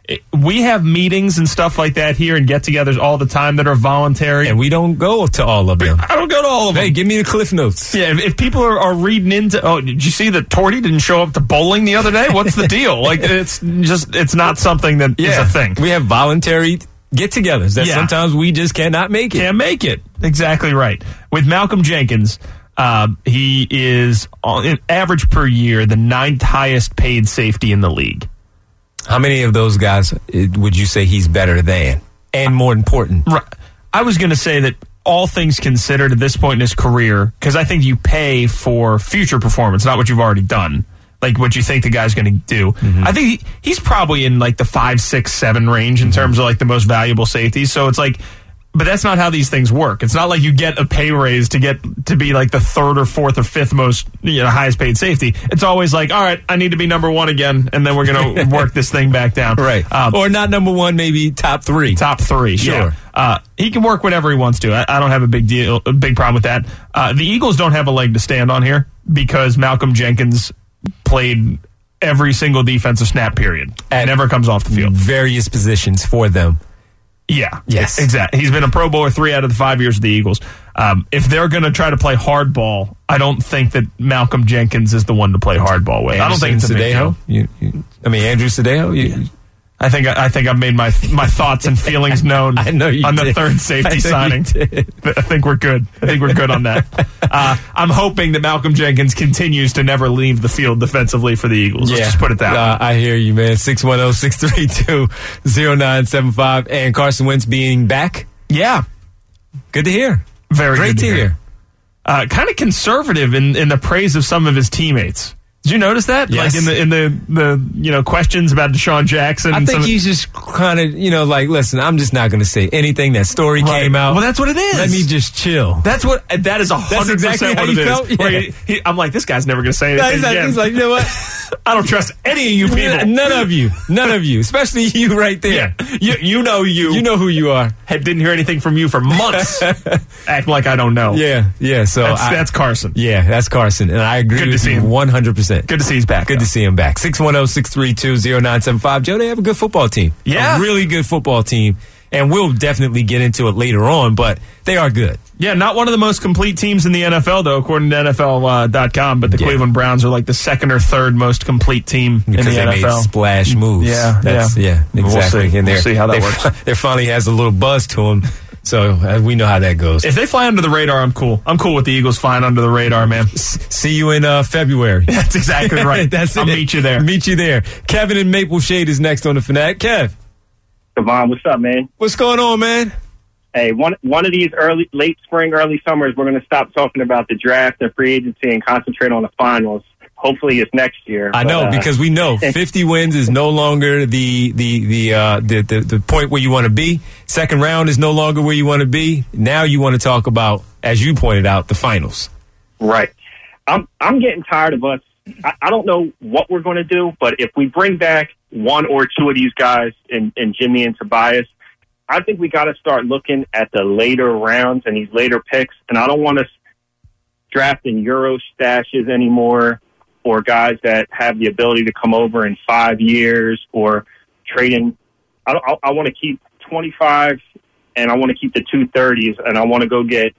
it, we have meetings and stuff like that here and get-togethers all the time that are voluntary.
And we don't go to all of them.
I don't go to all of them.
Hey, give me the Cliff Notes.
Yeah, if, if people are, are reading into, oh, did you see that Torty didn't show up to bowling the other day? What's the deal? Like, it's just, it's not something that yeah. is a thing.
We have voluntary get-togethers that
yeah.
sometimes we just cannot make it.
Can't make it. Exactly right. With Malcolm Jenkins, uh, he is, on average per year, the ninth highest paid safety in the league.
How many of those guys would you say he's better than? And more important?
Right. I was going to say that all things considered at this point in his career, because I think you pay for future performance, not what you've already done. Like what you think the guy's going to do. Mm-hmm. I think he, he's probably in like the five, six, seven range in mm-hmm. terms of like the most valuable safeties. So it's like, but that's not how these things work. It's not like you get a pay raise to get to be like the third or fourth or fifth most, you know, highest paid safety. It's always like, all right, I need to be number one again, and then we're going to work this thing back down.
Right. Um, or not number one, maybe top three.
Top three, sure. Yeah. Uh, he can work whenever he wants to. I, I don't have a big deal, a big problem with that. Uh, the Eagles don't have a leg to stand on here because Malcolm Jenkins played every single defensive snap period and never comes off the field.
Various positions for them.
Yeah.
Yes.
Exactly. He's been a Pro Bowler three out of the five years of the Eagles. Um, if they're going to try to play hardball, I don't think that Malcolm Jenkins is the one to play hardball with.
Anderson,
I don't think it's a big deal.
You, you, I mean, Andrew Sadeo? You,
yeah. I think I think I've made my my thoughts and feelings known
I know you
on
did.
the third safety
I
signing. I think we're good. I think we're good on that. Uh, I'm hoping that Malcolm Jenkins continues to never leave the field defensively for the Eagles. Let's
yeah.
just put it that
uh,
way.
I hear you, man. six one zero, six three two, zero nine seven five. And Carson Wentz being back.
Yeah.
Good to hear.
Very
Great
good to
hear.
hear. Uh, kind of conservative in, in the praise of some of his teammates. Did you notice that?
Yes.
Like in the in the, the you know questions about Deshaun Jackson.
I
and
think
some,
he's just kind of, you know, like, listen, I'm just not going to say anything. That story
right.
came out.
Well, that's what it is.
Let me just chill.
That's what that is a hundred percent what
it
is.
Felt? Yeah.
He, he, I'm like, this guy's never going to say anything
no, he's, like,
again.
he's like, you know what?
I don't trust any of you people.
None of you. None of you. Especially you right there.
Yeah. You, you know you.
You know who you are.
I didn't hear anything from you for months. Act like I don't know.
Yeah, yeah. So
that's,
I,
that's Carson.
Yeah, that's Carson. And I agree
Good
with
to see
you
him.
one hundred percent.
Good to see he's back.
Good
though.
to see him back. six one zero, six three two, zero nine seven five. Joe, they have a good football team.
Yeah.
A really good football team. And we'll definitely get into it later on, but they are good.
Yeah, not one of the most complete teams in the N F L, though, according to N F L dot com, uh, but the yeah. Cleveland Browns are like the second or third most complete team
because
in the
they
N F L.
Made splash moves.
Yeah,
That's,
yeah.
yeah, exactly.
We'll see,
and
we'll see how that works.
There finally has a little buzz to them, so uh, we know how that goes.
If they fly under the radar, I'm cool. I'm cool with the Eagles flying under the radar, man.
S- see you in uh, February.
That's exactly right.
That's
I'll
it.
meet you there.
Meet you there. Kevin in Maple Shade is next on the Fanatic. Kev.
Devon, what's up, man?
What's going on, man?
Hey, one one of these early, late spring, early summers, we're going to stop talking about the draft and free agency and concentrate on the finals. Hopefully, it's next year.
I
but,
know
uh,
because we know fifty wins is no longer the the the, uh, the the the point where you want to be. Second round is no longer where you want to be. Now you want to talk about, as you pointed out, the finals.
Right. I'm I'm getting tired of us. I, I don't know what we're going to do, but if we bring back one or two of these guys in, in Jimmy and Tobias, I think we got to start looking at the later rounds and these later picks. And I don't want us drafting Euro stashes anymore or guys that have the ability to come over in five years or trading. I, I, I want to keep twenty-five and I want to keep the two thirties and I want to go get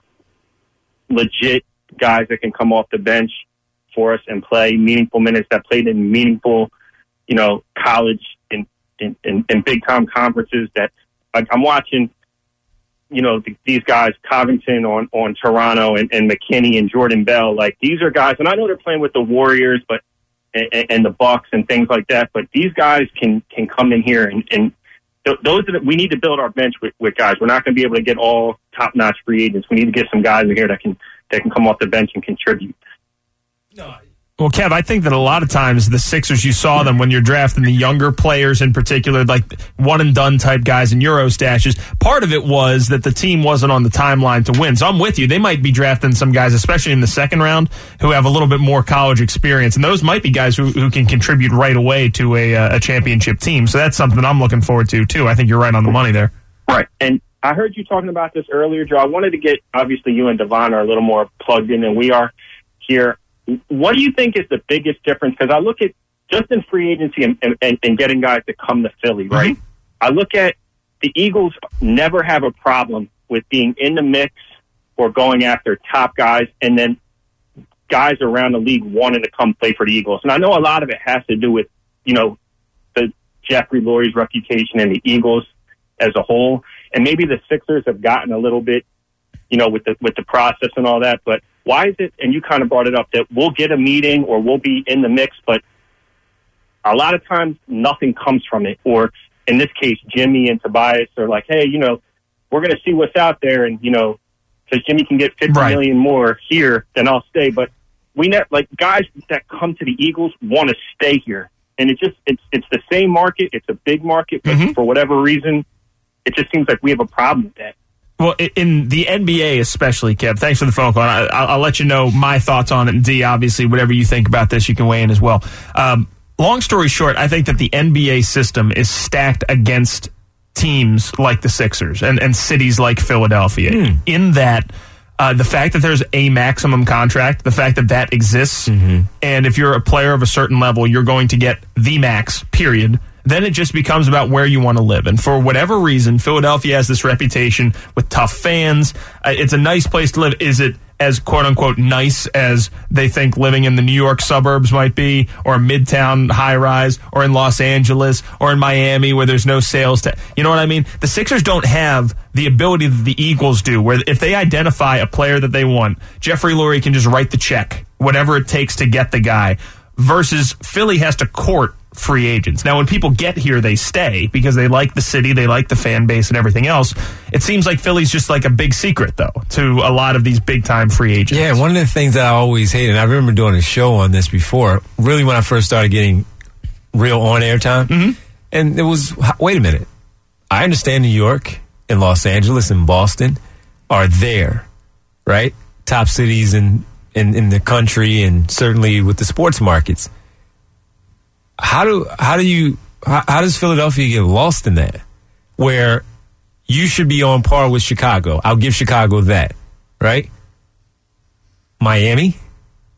legit guys that can come off the bench for us and play meaningful minutes, that played in meaningful, you know, college and in, in, in big time conferences. That like I'm watching, you know, th- these guys, Covington on, on Toronto and, and McKinney and Jordan Bell. Like these are guys, and I know they're playing with the Warriors, but and, and the Bucks and things like that. But these guys can can come in here and, and th- those are the, we need to build our bench with, with guys. We're not going to be able to get all top notch free agents. We need to get some guys in here that can that can come off the bench and contribute.
Well, Kev, I think that a lot of times the Sixers, you saw them when you're drafting the younger players in particular, like one and done type guys in Euro stashes. Part of it was that the team wasn't on the timeline to win. So I'm with you. They might be drafting some guys, especially in the second round, who have a little bit more college experience. And those might be guys who, who can contribute right away to a, uh, a championship team. So that's something I'm looking forward to, too. I think you're right on the money there.
Right. And I heard you talking about this earlier, Joe. I wanted to get, obviously, you and Devon are a little more plugged in than we are here. What do you think is the biggest difference? Because I look at just in free agency and, and, and getting guys to come to Philly, right?
Mm-hmm.
I look at the Eagles never have a problem with being in the mix or going after top guys, and then guys around the league wanting to come play for the Eagles. And I know a lot of it has to do with, you know, the Jeffrey Lurie's reputation and the Eagles as a whole. And maybe the Sixers have gotten a little bit, you know, with the with the process and all that. But why is it, and you kind of brought it up, that we'll get a meeting or we'll be in the mix, but a lot of times nothing comes from it. Or in this case, Jimmy and Tobias are like, hey, you know, we're going to see what's out there. And, you know, because Jimmy can get fifty
Right.
million more here, then I'll stay. But we net like guys that come to the Eagles want to stay here. And it just, it's, it's the same market. It's a big market, but
Mm-hmm.
for whatever reason, it just seems like we have a problem with that.
Well, i- in the N B A especially, Kev, thanks for the phone call. I, I'll, I'll let you know my thoughts on it. And D, obviously, whatever you think about this, you can weigh in as well. Um, long story short, I think that the N B A system is stacked against teams like the Sixers and, and cities like Philadelphia
Hmm.
in that uh, the fact that there's a maximum contract, the fact that that exists,
Mm-hmm.
and if you're a player of a certain level, you're going to get the max, period. Then it just becomes about where you want to live. And for whatever reason, Philadelphia has this reputation with tough fans. Uh, it's a nice place to live. Is it as quote-unquote nice as they think living in the New York suburbs might be, or a midtown high-rise, or in Los Angeles, or in Miami where there's no sales tax? You know what I mean? The Sixers don't have the ability that the Eagles do, where if they identify a player that they want, Jeffrey Lurie can just write the check, whatever it takes to get the guy, versus Philly has to court free agents. Now, when people get here, they stay because they like the city, they like the fan base and everything else. It seems like Philly's just like a big secret, though, to a lot of these big-time free agents.
Yeah, one of the things that I always hated, and I remember doing a show on this before, really when I first started getting real on-air time,
Mm-hmm.
and it was, wait a minute, I understand New York and Los Angeles and Boston are there, right? Top cities in, in, in the country and certainly with the sports markets. How do how do you how, how does Philadelphia get lost in that? Where you should be on par with Chicago. I'll give Chicago that, right? Miami?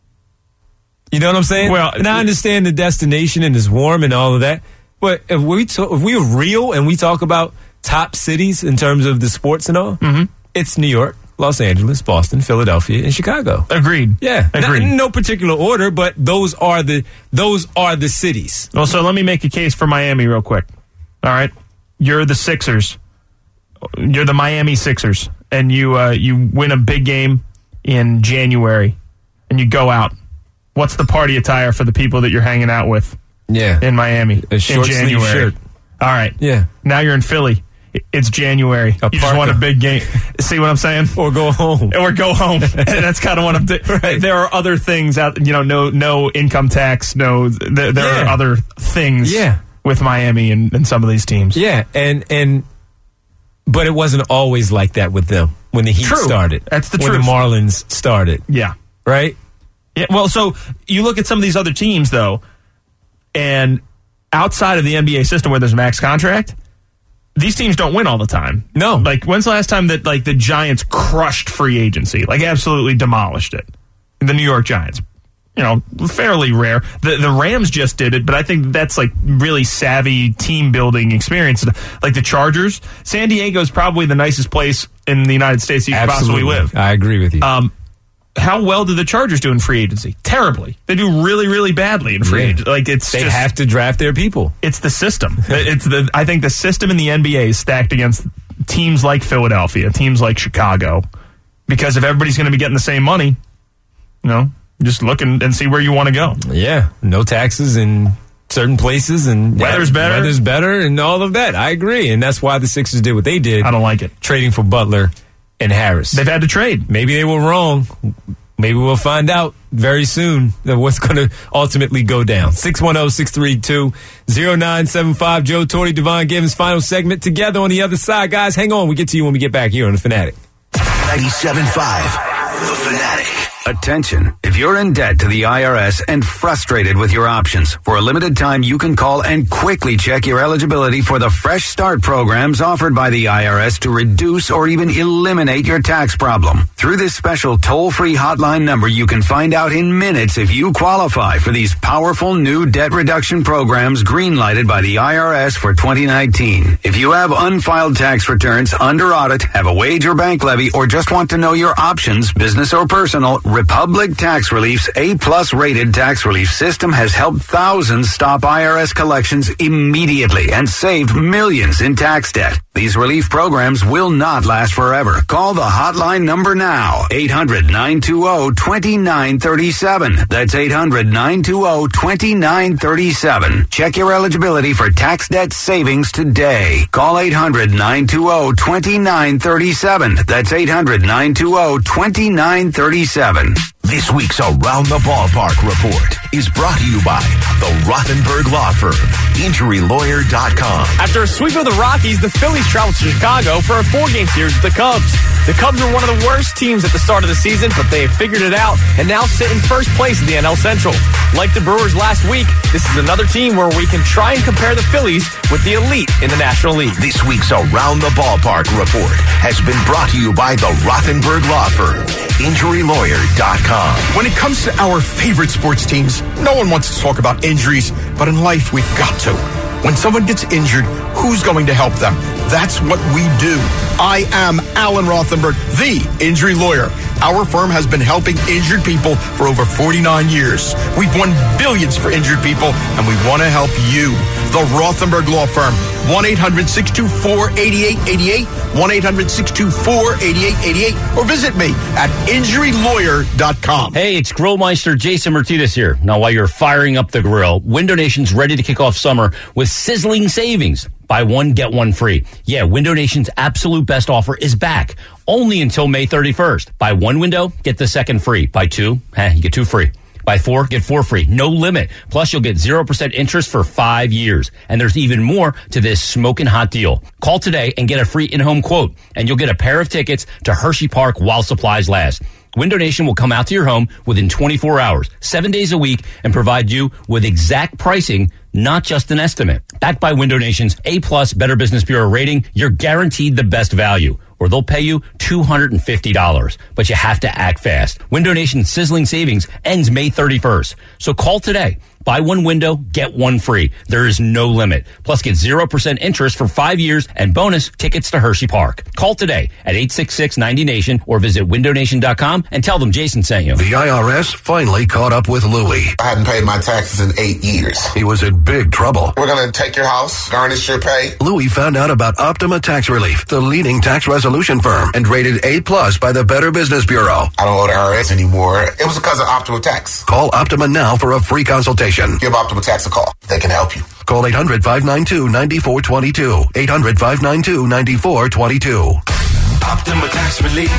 You know what I'm saying?
Well,
and I understand the destination and it's warm and all of that. But if we talk, if we're real and we talk about top cities in terms of the sports and all,
mm-hmm.
it's New York, Los Angeles, Boston, Philadelphia, and Chicago.
Agreed.
Yeah,
Agreed.
Not in no particular order, but those are the those are the cities.
Well, so let me make a case for Miami real quick. All right, you're the Sixers. You're the Miami Sixers, and you uh, you win a big game in January, and you go out. What's the party attire for the people that you're hanging out with?
Yeah,
in Miami,
a short
in January.
sleeve shirt.
All right.
Yeah.
Now you're in Philly. It's January.
A
you just
parka.
want a big game. See what I'm saying?
Or go home.
Or go home. And that's kind of what I'm doing.
Right.
There are other things out. You know, no no income tax. No, there, there
Yeah.
are other things.
Yeah.
With Miami and, and some of these teams.
Yeah, and and but it wasn't always like that with them when the Heat
True.
started.
That's the
when
truth.
the Marlins started.
Yeah.
Right?
Yeah. Well, so you look at some of these other teams though, and outside of the N B A system where there's a max contract, these teams don't win all the time.
No.
Like, when's the last time that, like, the Giants crushed free agency? Like, absolutely demolished it. The New York Giants. You know, fairly rare. The the Rams just did it, but I think that's, like, really savvy team-building experience. Like, the Chargers, San Diego is probably the nicest place in the United States you could possibly
Absolutely.
live.
I agree with you.
Um, how well do the Chargers do in free agency? Terribly. They do really, really badly in free
Yeah.
agency. Like, it's
they
just,
have to draft their people.
it's the system. It's the. I think the system in the N B A is stacked against teams like Philadelphia, teams like Chicago, because if everybody's going to be getting the same money, you know, just look and, and see where you want to go.
Yeah, no taxes in certain places and
Weather's better.
Weather's better and all of that. I agree, and that's why the Sixers did what they did.
I don't like it.
Trading for Butler and Harris.
They've had to trade.
Maybe they were wrong. Maybe we'll find out very soon that what's going to ultimately go down. six one zero, six three two, zero nine seven five. Joe Torre, Devon Givens, final segment together on the other side. Guys, hang on. We get to you when we get back here on The Fanatic.
ninety-seven point five, The Fanatic.
Attention. If you're in debt to the I R S and frustrated with your options, for a limited time you can call and quickly check your eligibility for the Fresh Start programs offered by the I R S to reduce or even eliminate your tax problem. Through this special toll-free hotline number, you can find out in minutes if you qualify for these powerful new debt reduction programs greenlighted by the I R S for twenty nineteen. If you have unfiled tax returns, under audit, have a wage or bank levy, or just want to know your options, business or personal, Republic Tax Relief's A-plus rated tax relief system has helped thousands stop I R S collections immediately and saved millions in tax debt. These relief programs will not last forever. Call the hotline number now, eight hundred, nine two zero, two nine three seven. That's eight hundred, nine two zero, two nine three seven. Check your eligibility for tax debt savings today. Call eight hundred, nine two zero, two nine three seven. That's eight hundred, nine two zero, two nine three seven.
This week's Around the Ballpark report is brought to you by the Rothenberg Law Firm, injury lawyer dot com.
After a sweep of the Rockies, the Phillies traveled to Chicago for a four-game series with the Cubs. The Cubs were one of the worst teams at the start of the season, but they have figured it out and now sit in first place in the N L Central. Like the Brewers last week, this is another team where we can try and compare the Phillies with the elite in the National League.
This week's Around the Ballpark report has been brought to you by the Rothenberg Law Firm, injury lawyer dot com.
When it comes to our favorite sports teams, no one wants to talk about injuries, but in life we've got to. When someone gets injured, who's going to help them? That's what we do. I am Alan Rothenberg, the injury lawyer. Our firm has been helping injured people for over forty-nine years. We've won billions for injured people, and we want to help you. The Rothenberg Law Firm, one eight hundred, six two four, eight eight eight eight, one eight hundred, six two four, eight eight eight eight, or visit me at injury lawyer dot com.
Hey, it's Grillmeister Jason Martinez here. Now, while you're firing up the grill, Window Nation's ready to kick off summer with sizzling savings. Buy one, get one free. Yeah, Window Nation's absolute best offer is back. Only until May thirty-first. Buy one window, get the second free. Buy two, eh, you get two free. Buy four, get four free. No limit. Plus, you'll get zero percent interest for five years. And there's even more to this smoking hot deal. Call today and get a free in-home quote. And you'll get a pair of tickets to Hershey Park while supplies last. Window Nation will come out to your home within twenty-four hours, seven days a week, and provide you with exact pricing, not just an estimate. Backed by Window Nation's A-plus Better Business Bureau rating, you're guaranteed the best value, or they'll pay you two hundred fifty dollars. But you have to act fast. Window Nation's sizzling savings ends May thirty-first. So call today. Buy one window, get one free. There is no limit. Plus, get zero percent interest for five years and bonus tickets to Hershey Park. Call today at eight six six, ninety nation or visit window nation dot com and tell them Jason sent you.
The I R S finally caught up with Louie.
I hadn't paid my taxes in eight years.
He was in big trouble.
We're going to take your house, garnish your pay.
Louie found out about Optima Tax Relief, the leading tax resolution firm, and rated A-plus by the Better Business Bureau.
I don't owe the I R S anymore. It was because of Optima Tax.
Call Optima now for a free consultation.
Give Optima Tax a call. They can help you.
Call eight hundred, five nine two, nine four two two. eight hundred, five nine two, nine four two two.
Optima Tax Relief.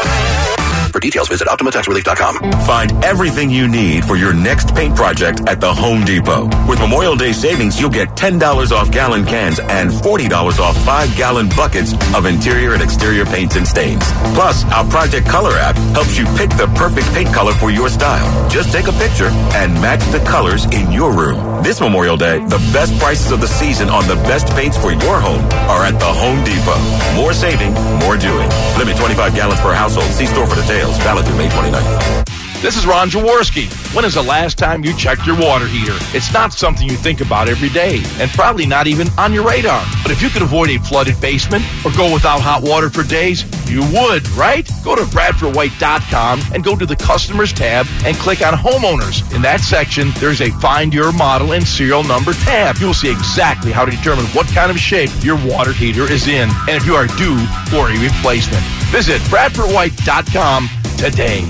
For details, visit optima tax relief dot com.
Find everything you need for your next paint project at the Home Depot. With Memorial Day savings, you'll get ten dollars off gallon cans and forty dollars off five gallon buckets of interior and exterior paints and stains. Plus, our Project Color app helps you pick the perfect paint color for your style. Just take a picture and match the colors in your room. This Memorial Day, the best prices of the season on the best paints for your home are at the Home Depot. More saving, more doing. Limit twenty-five gallons per household. See store for details. Valid through May twenty-ninth.
This is Ron Jaworski. When is the last time you checked your water heater? It's not something you think about every day, and probably not even on your radar. But if you could avoid a flooded basement or go without hot water for days, you would, right? Go to bradford white dot com and go to the Customers tab and click on Homeowners. In that section, there's a Find Your Model and Serial Number tab. You'll see exactly how to determine what kind of shape your water heater is in, and if you are due for a replacement. Visit bradford white dot com today.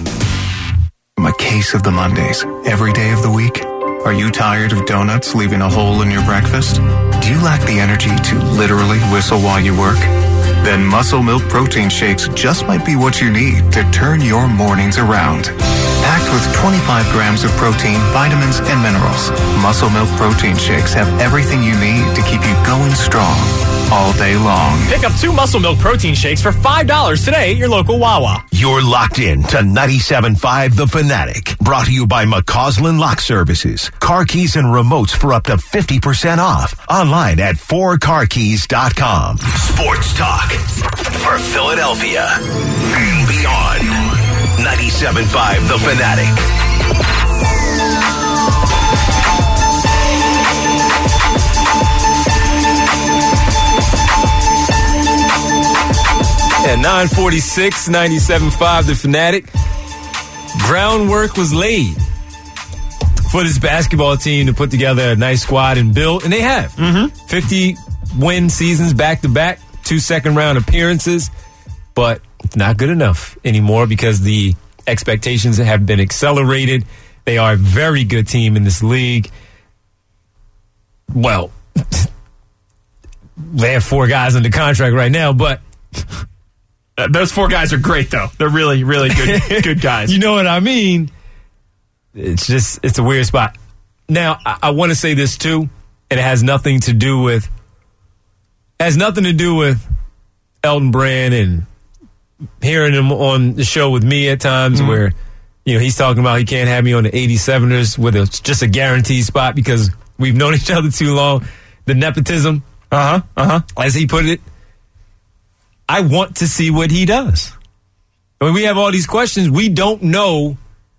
A case of the Mondays every day of the week? Are you tired of donuts leaving a hole in your breakfast? Do you lack the energy to literally whistle while you work? Then Muscle Milk Protein Shakes just might be what you need to turn your mornings around. Packed with twenty-five grams of protein, vitamins, and minerals, Muscle Milk Protein Shakes have everything you need to keep you going strong all day long.
Pick up two Muscle Milk Protein Shakes for five dollars today at your local Wawa.
You're locked in to ninety-seven point five The Fanatic. Brought to you by McCausland Lock Services. Car keys and remotes for up to fifty percent off. Online at four car keys dot com. Sports talk for Philadelphia and beyond. ninety-seven point five The Fanatic.
At nine forty-six, ninety-seven point five The Fanatic. Groundwork was laid for this basketball team to put together a nice squad and build, and they have. Mm-hmm. fifty win seasons back-to-back, two second-round appearances, but it's not good enough anymore because the expectations have been accelerated. They are a very good team in this league. Well, they have four guys under contract right now, but...
Uh, those four guys are great, though. They're really, really good good guys.
You know what I mean? It's just, it's a weird spot. Now, I, I want to say this, too, and it has nothing to do with, has nothing to do with Elton Brand and hearing him on the show with me at times mm-hmm. where, you know, he's talking about he can't have me on the eighty-seveners with a, just a guaranteed spot because we've known each other too long. The nepotism,
uh-huh, uh-huh,
as he put it. I want to see what he does. I mean, we have all these questions. We don't know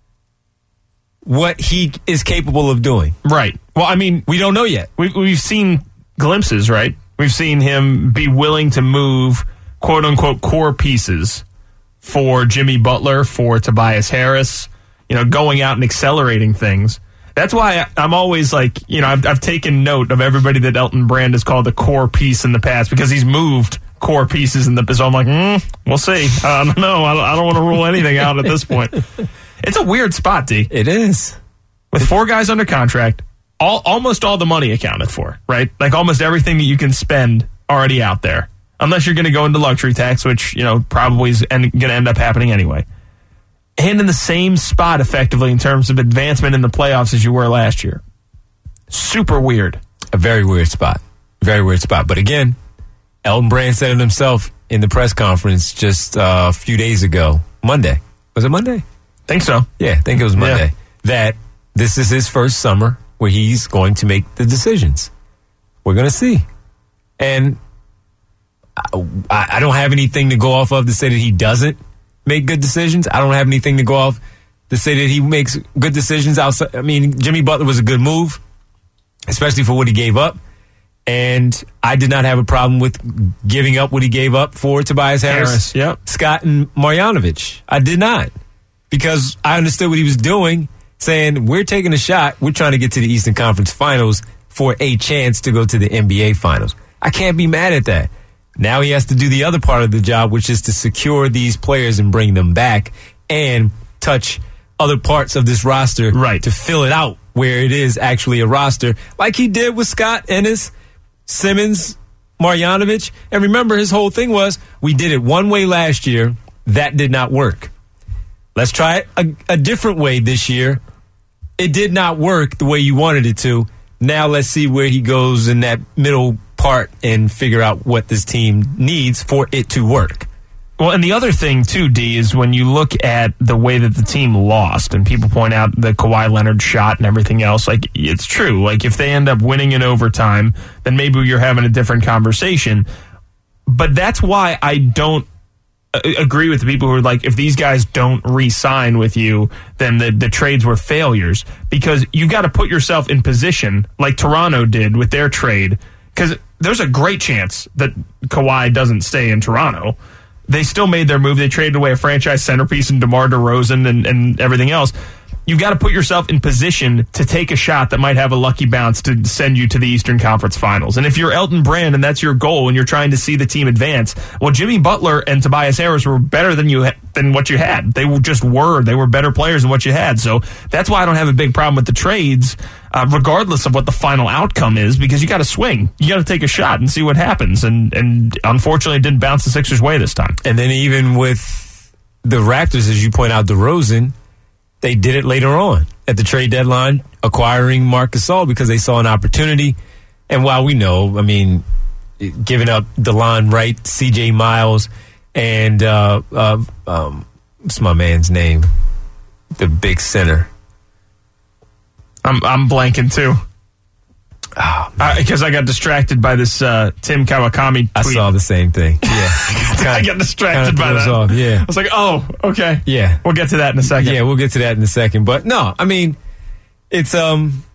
what he is capable of doing.
Right. Well, I mean,
we don't know yet.
We've, we've seen glimpses, right? We've seen him be willing to move quote-unquote core pieces for Jimmy Butler, for Tobias Harris, you know, going out and accelerating things. That's why I'm always like, you know, I've, I've taken note of everybody that Elton Brand has called a core piece in the past because he's moved core pieces in the so I'm like, mm, we'll see. I don't know. I don't, I don't want to rule anything out at this point. It's a weird spot, D.
It is.
With four guys under contract, all almost all the money accounted for, right? Like almost everything that you can spend already out there. Unless you're going to go into luxury tax, which, you know, probably is going to end up happening anyway. And in the same spot, effectively, in terms of advancement in the playoffs as you were last year. Super weird.
A very weird spot. Very weird spot. But again, Elton Brand said it himself in the press conference just uh, a few days ago. Monday. Was it Monday?
Think so.
Yeah, I think it was Monday.
Yeah.
That this is his first summer where he's going to make the decisions. We're going to see. And I, I don't have anything to go off of to say that he doesn't make good decisions. I don't have anything to go off to say that he makes good decisions outside. I mean, Jimmy Butler was a good move, especially for what he gave up. And I did not have a problem with giving up what he gave up for Tobias Harris,
Harris yep.
Scott, and Marjanovic. I did not. Because I understood what he was doing, saying, we're taking a shot. We're trying to get to the Eastern Conference Finals for a chance to go to the N B A Finals. I can't be mad at that. Now he has to do the other part of the job, which is to secure these players and bring them back and touch other parts of this roster
right.
to fill it out where it is actually a roster, like he did with Scott Ennis, Simmons, Marjanovic. And remember, his whole thing was, we did it one way last year. That did not work. Let's try it a, a different way this year. It did not work the way you wanted it to. Now let's see where he goes in that middle part and figure out what this team needs for it to work.
Well, and the other thing, too, D, is when you look at the way that the team lost, and people point out the Kawhi Leonard shot and everything else, like, it's true. Like, if they end up winning in overtime, then maybe you're having a different conversation. But that's why I don't agree with the people who are like, if these guys don't re-sign with you, then the, the trades were failures. Because you got to put yourself in position, like Toronto did with their trade, because there's a great chance that Kawhi doesn't stay in Toronto. They still made their move. They traded away a franchise centerpiece in DeMar DeRozan and, and everything else. You got to put yourself in position to take a shot that might have a lucky bounce to send you to the Eastern Conference Finals. And if you're Elton Brand and that's your goal and you're trying to see the team advance, well, Jimmy Butler and Tobias Harris were better than you than what you had. They just were. They were better players than what you had. So that's why I don't have a big problem with the trades, uh, regardless of what the final outcome is, because you got to swing. You got to take a shot and see what happens. And, and unfortunately, it didn't bounce the Sixers' way this time.
And then even with the Raptors, as you point out, DeRozan, they did it later on at the trade deadline, acquiring Marc Gasol because they saw an opportunity. And while we know, I mean, giving up DeLon Wright, C J Miles, and uh, uh, um, what's my man's name? The big center.
I'm I'm blanking too. Because oh, I got distracted by this uh, Tim Kawakami tweet.
I saw the same thing. Yeah.
I got distracted by that.
Off. Yeah.
I was like, oh, okay.
Yeah.
We'll get to that in a second.
Yeah, we'll get to that in a second. But no, I mean, it's um,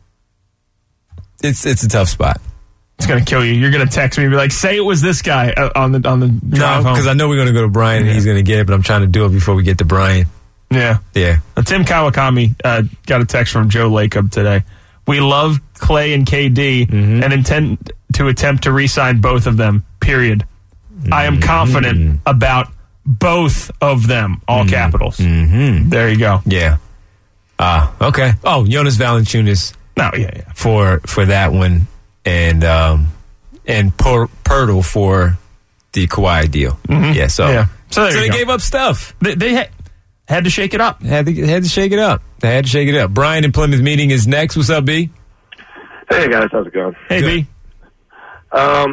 it's it's a tough spot.
It's gonna kill you. You're gonna text me and be like, "Say it was this guy uh, on the on the drive
no, because I know we're gonna go to Brian yeah. and he's gonna get it, but I'm trying to do it before we get to Brian.
Yeah,
yeah.
Uh, Tim Kawakami uh, got a text from Joe Lacob today. We love Clay and K D mm-hmm. and intend to attempt to re-sign both of them. Period. Mm-hmm. I am confident about both of them. All mm-hmm. capitals.
Mm-hmm.
There you go.
Yeah. Ah, uh, okay. Oh, Jonas Valanciunas.
No, yeah, yeah.
For for that one, and um, and per- Pirtle for the Kawhi deal.
Mm-hmm.
Yeah. So
yeah.
so,
so
they
go.
gave up stuff.
They, they had. Had to shake it up.
Had to had to shake it up. They had to shake it up. Brian in Plymouth Meeting is next. What's up, B?
Hey guys, how's it going?
Hey
Good.
B.
Um,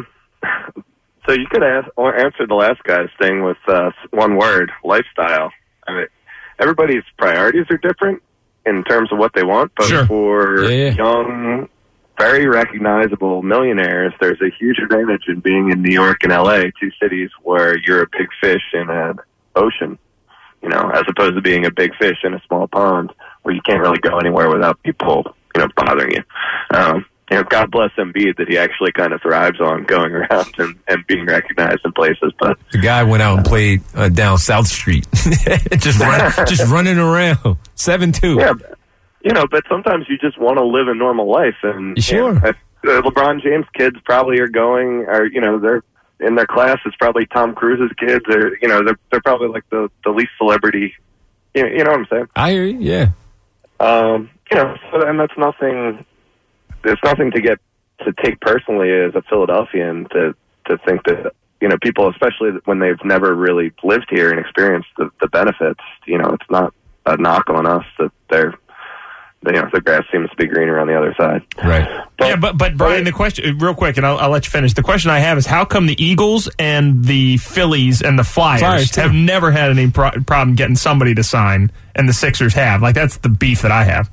so you could ask or answer the last guy's thing with uh, one word: lifestyle. I mean, everybody's priorities are different in terms of what they want, but
sure.
for
yeah, yeah.
young, very recognizable millionaires, there's a huge advantage in being in New York and L A, two cities where you're a big fish in an ocean. You know, as opposed to being a big fish in a small pond where you can't really go anywhere without people, you know, bothering you. Um, you know, God bless Embiid that he actually kind of thrives on going around and, and being recognized in places. But
the guy went out and played uh, down South Street, just run, just running around, seven two.
Yeah, you know, but sometimes you just want to live a normal life, and
sure,
you know, uh, LeBron James kids probably are going, or you know, they're. In their class, it's probably Tom Cruise's kids, or you know, they're they're probably like the, the least celebrity. You know, you know what I'm saying?
I hear you. Yeah.
Um, you know, so, and that's nothing. There's nothing to get to take personally as a Philadelphian to to think that you know people, especially when they've never really lived here and experienced the, the benefits. You know, it's not a knock on us that they're. You know, the grass seems to be greener on the other side.
Right.
But,
yeah, but, but Brian, the question, real quick, and I'll, I'll let you finish. The question I have is how come the Eagles and the Phillies and the Flyers, Flyers have never had any pro- problem getting somebody to sign, and the Sixers have? Like, that's the beef that I have.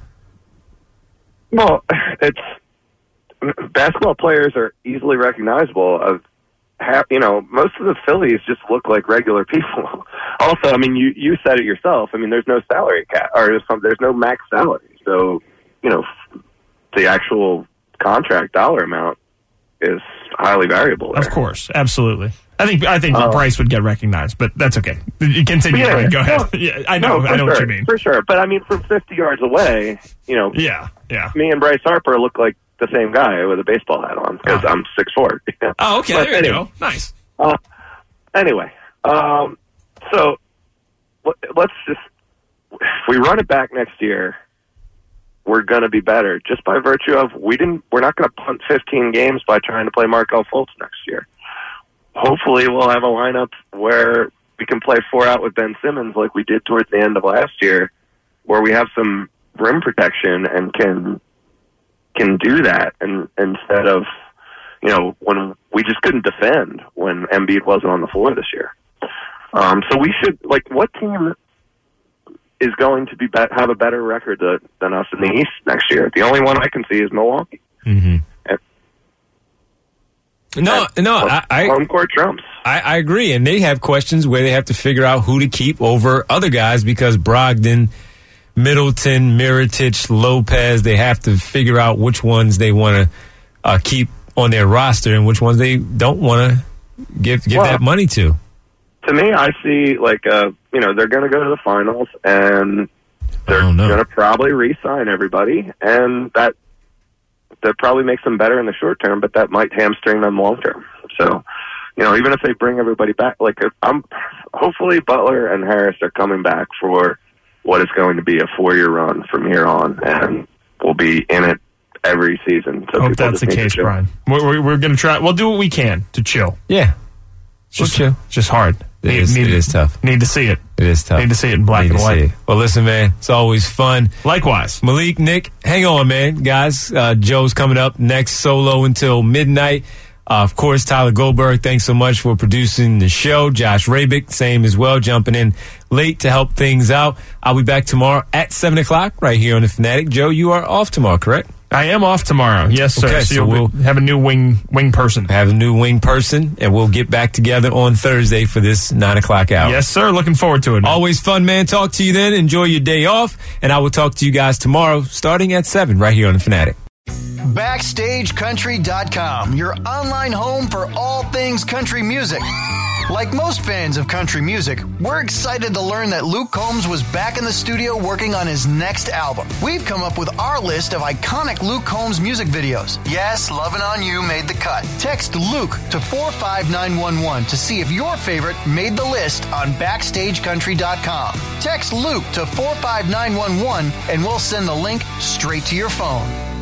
Well, it's basketball players are easily recognizable. Of have, you know, most of the Phillies just look like regular people. Also, I mean, you, you said it yourself. I mean, there's no salary cap, or there's, some, there's no max salary. So, you know, the actual contract dollar amount is highly variable there.
Of course, absolutely. I think I think uh, Bryce would get recognized, but that's okay. You continue,
yeah,
Brian. Go ahead.
No,
yeah, I know,
no,
I know
sure,
what you mean.
For sure. But, I mean, from fifty yards away, you know,
yeah, yeah.
me and Bryce Harper look like the same guy with a baseball hat on because uh-huh. I'm six foot four.
Oh, okay,
but
there you
anyway,
go. Nice.
Uh, anyway, um, so let's just, if we run it back next year, we're going to be better just by virtue of we didn't, we're not going to punt fifteen games by trying to play Markelle Fultz next year. Hopefully we'll have a lineup where we can play four out with Ben Simmons like we did towards the end of last year, where we have some rim protection and can, can do that. And instead of, you know, when we just couldn't defend when Embiid wasn't on the floor this year. Um, so we should, like, what team is going to be, be have a better record to, than us in the East next year? The only one I can see is Milwaukee.
Mm-hmm.
And,
no,
and
no,
home,
I, I
home court trumps.
I, I agree, and they have questions where they have to figure out who to keep over other guys because Brogdon, Middleton, Mirotic, Lopez, they have to figure out which ones they want to uh, keep on their roster and which ones they don't want to give give
well,
that money to.
To me, I see, like, uh, you know, they're going to go to the finals, and they're going to probably re-sign everybody, and that that probably makes them better in the short term, but that might hamstring them long term. So, you know, even if they bring everybody back, like, if I'm hopefully Butler and Harris are coming back for what is going to be a four-year run from here on, and we'll be in it every season. So
I hope that's the case, Brian. We're, we're going to try. We'll do what we can to chill.
Yeah.
It's just,
we'll chill.
It's just hard.
It,
need,
is,
need,
it is tough.
Need to see it.
It is tough.
Need to see it in black
Need
and
to
white.
see it. Well, listen, man, it's always fun.
Likewise.
Malik, Nick, hang on, man. Guys, uh, Joe's coming up next solo until midnight. Uh, of course, Tyler Goldberg, thanks so much for producing the show. Josh Rabick, same as well, jumping in late to help things out. I'll be back tomorrow at seven o'clock right here on The Fanatic. Joe, you are off tomorrow, correct?
I am off tomorrow. Yes, sir.
Okay,
so,
so
you'll
we'll
have a new wing wing person.
Have a new wing person, and we'll get back together on Thursday for this nine o'clock hour.
Yes, sir. Looking forward to it, man.
Always fun, man. Talk to you then. Enjoy your day off, and I will talk to you guys tomorrow starting at seven right here on The Fanatic.
Backstage Country dot com, your online home for all things country music. Like most fans of country music, we're excited to learn that Luke Combs was back in the studio working on his next album. We've come up with our list of iconic Luke Combs music videos. Yes, Lovin' On You made the cut. Text Luke to four five nine one one to see if your favorite made the list on Backstage Country dot com. Text Luke to four five nine one one and we'll send the link straight to your phone.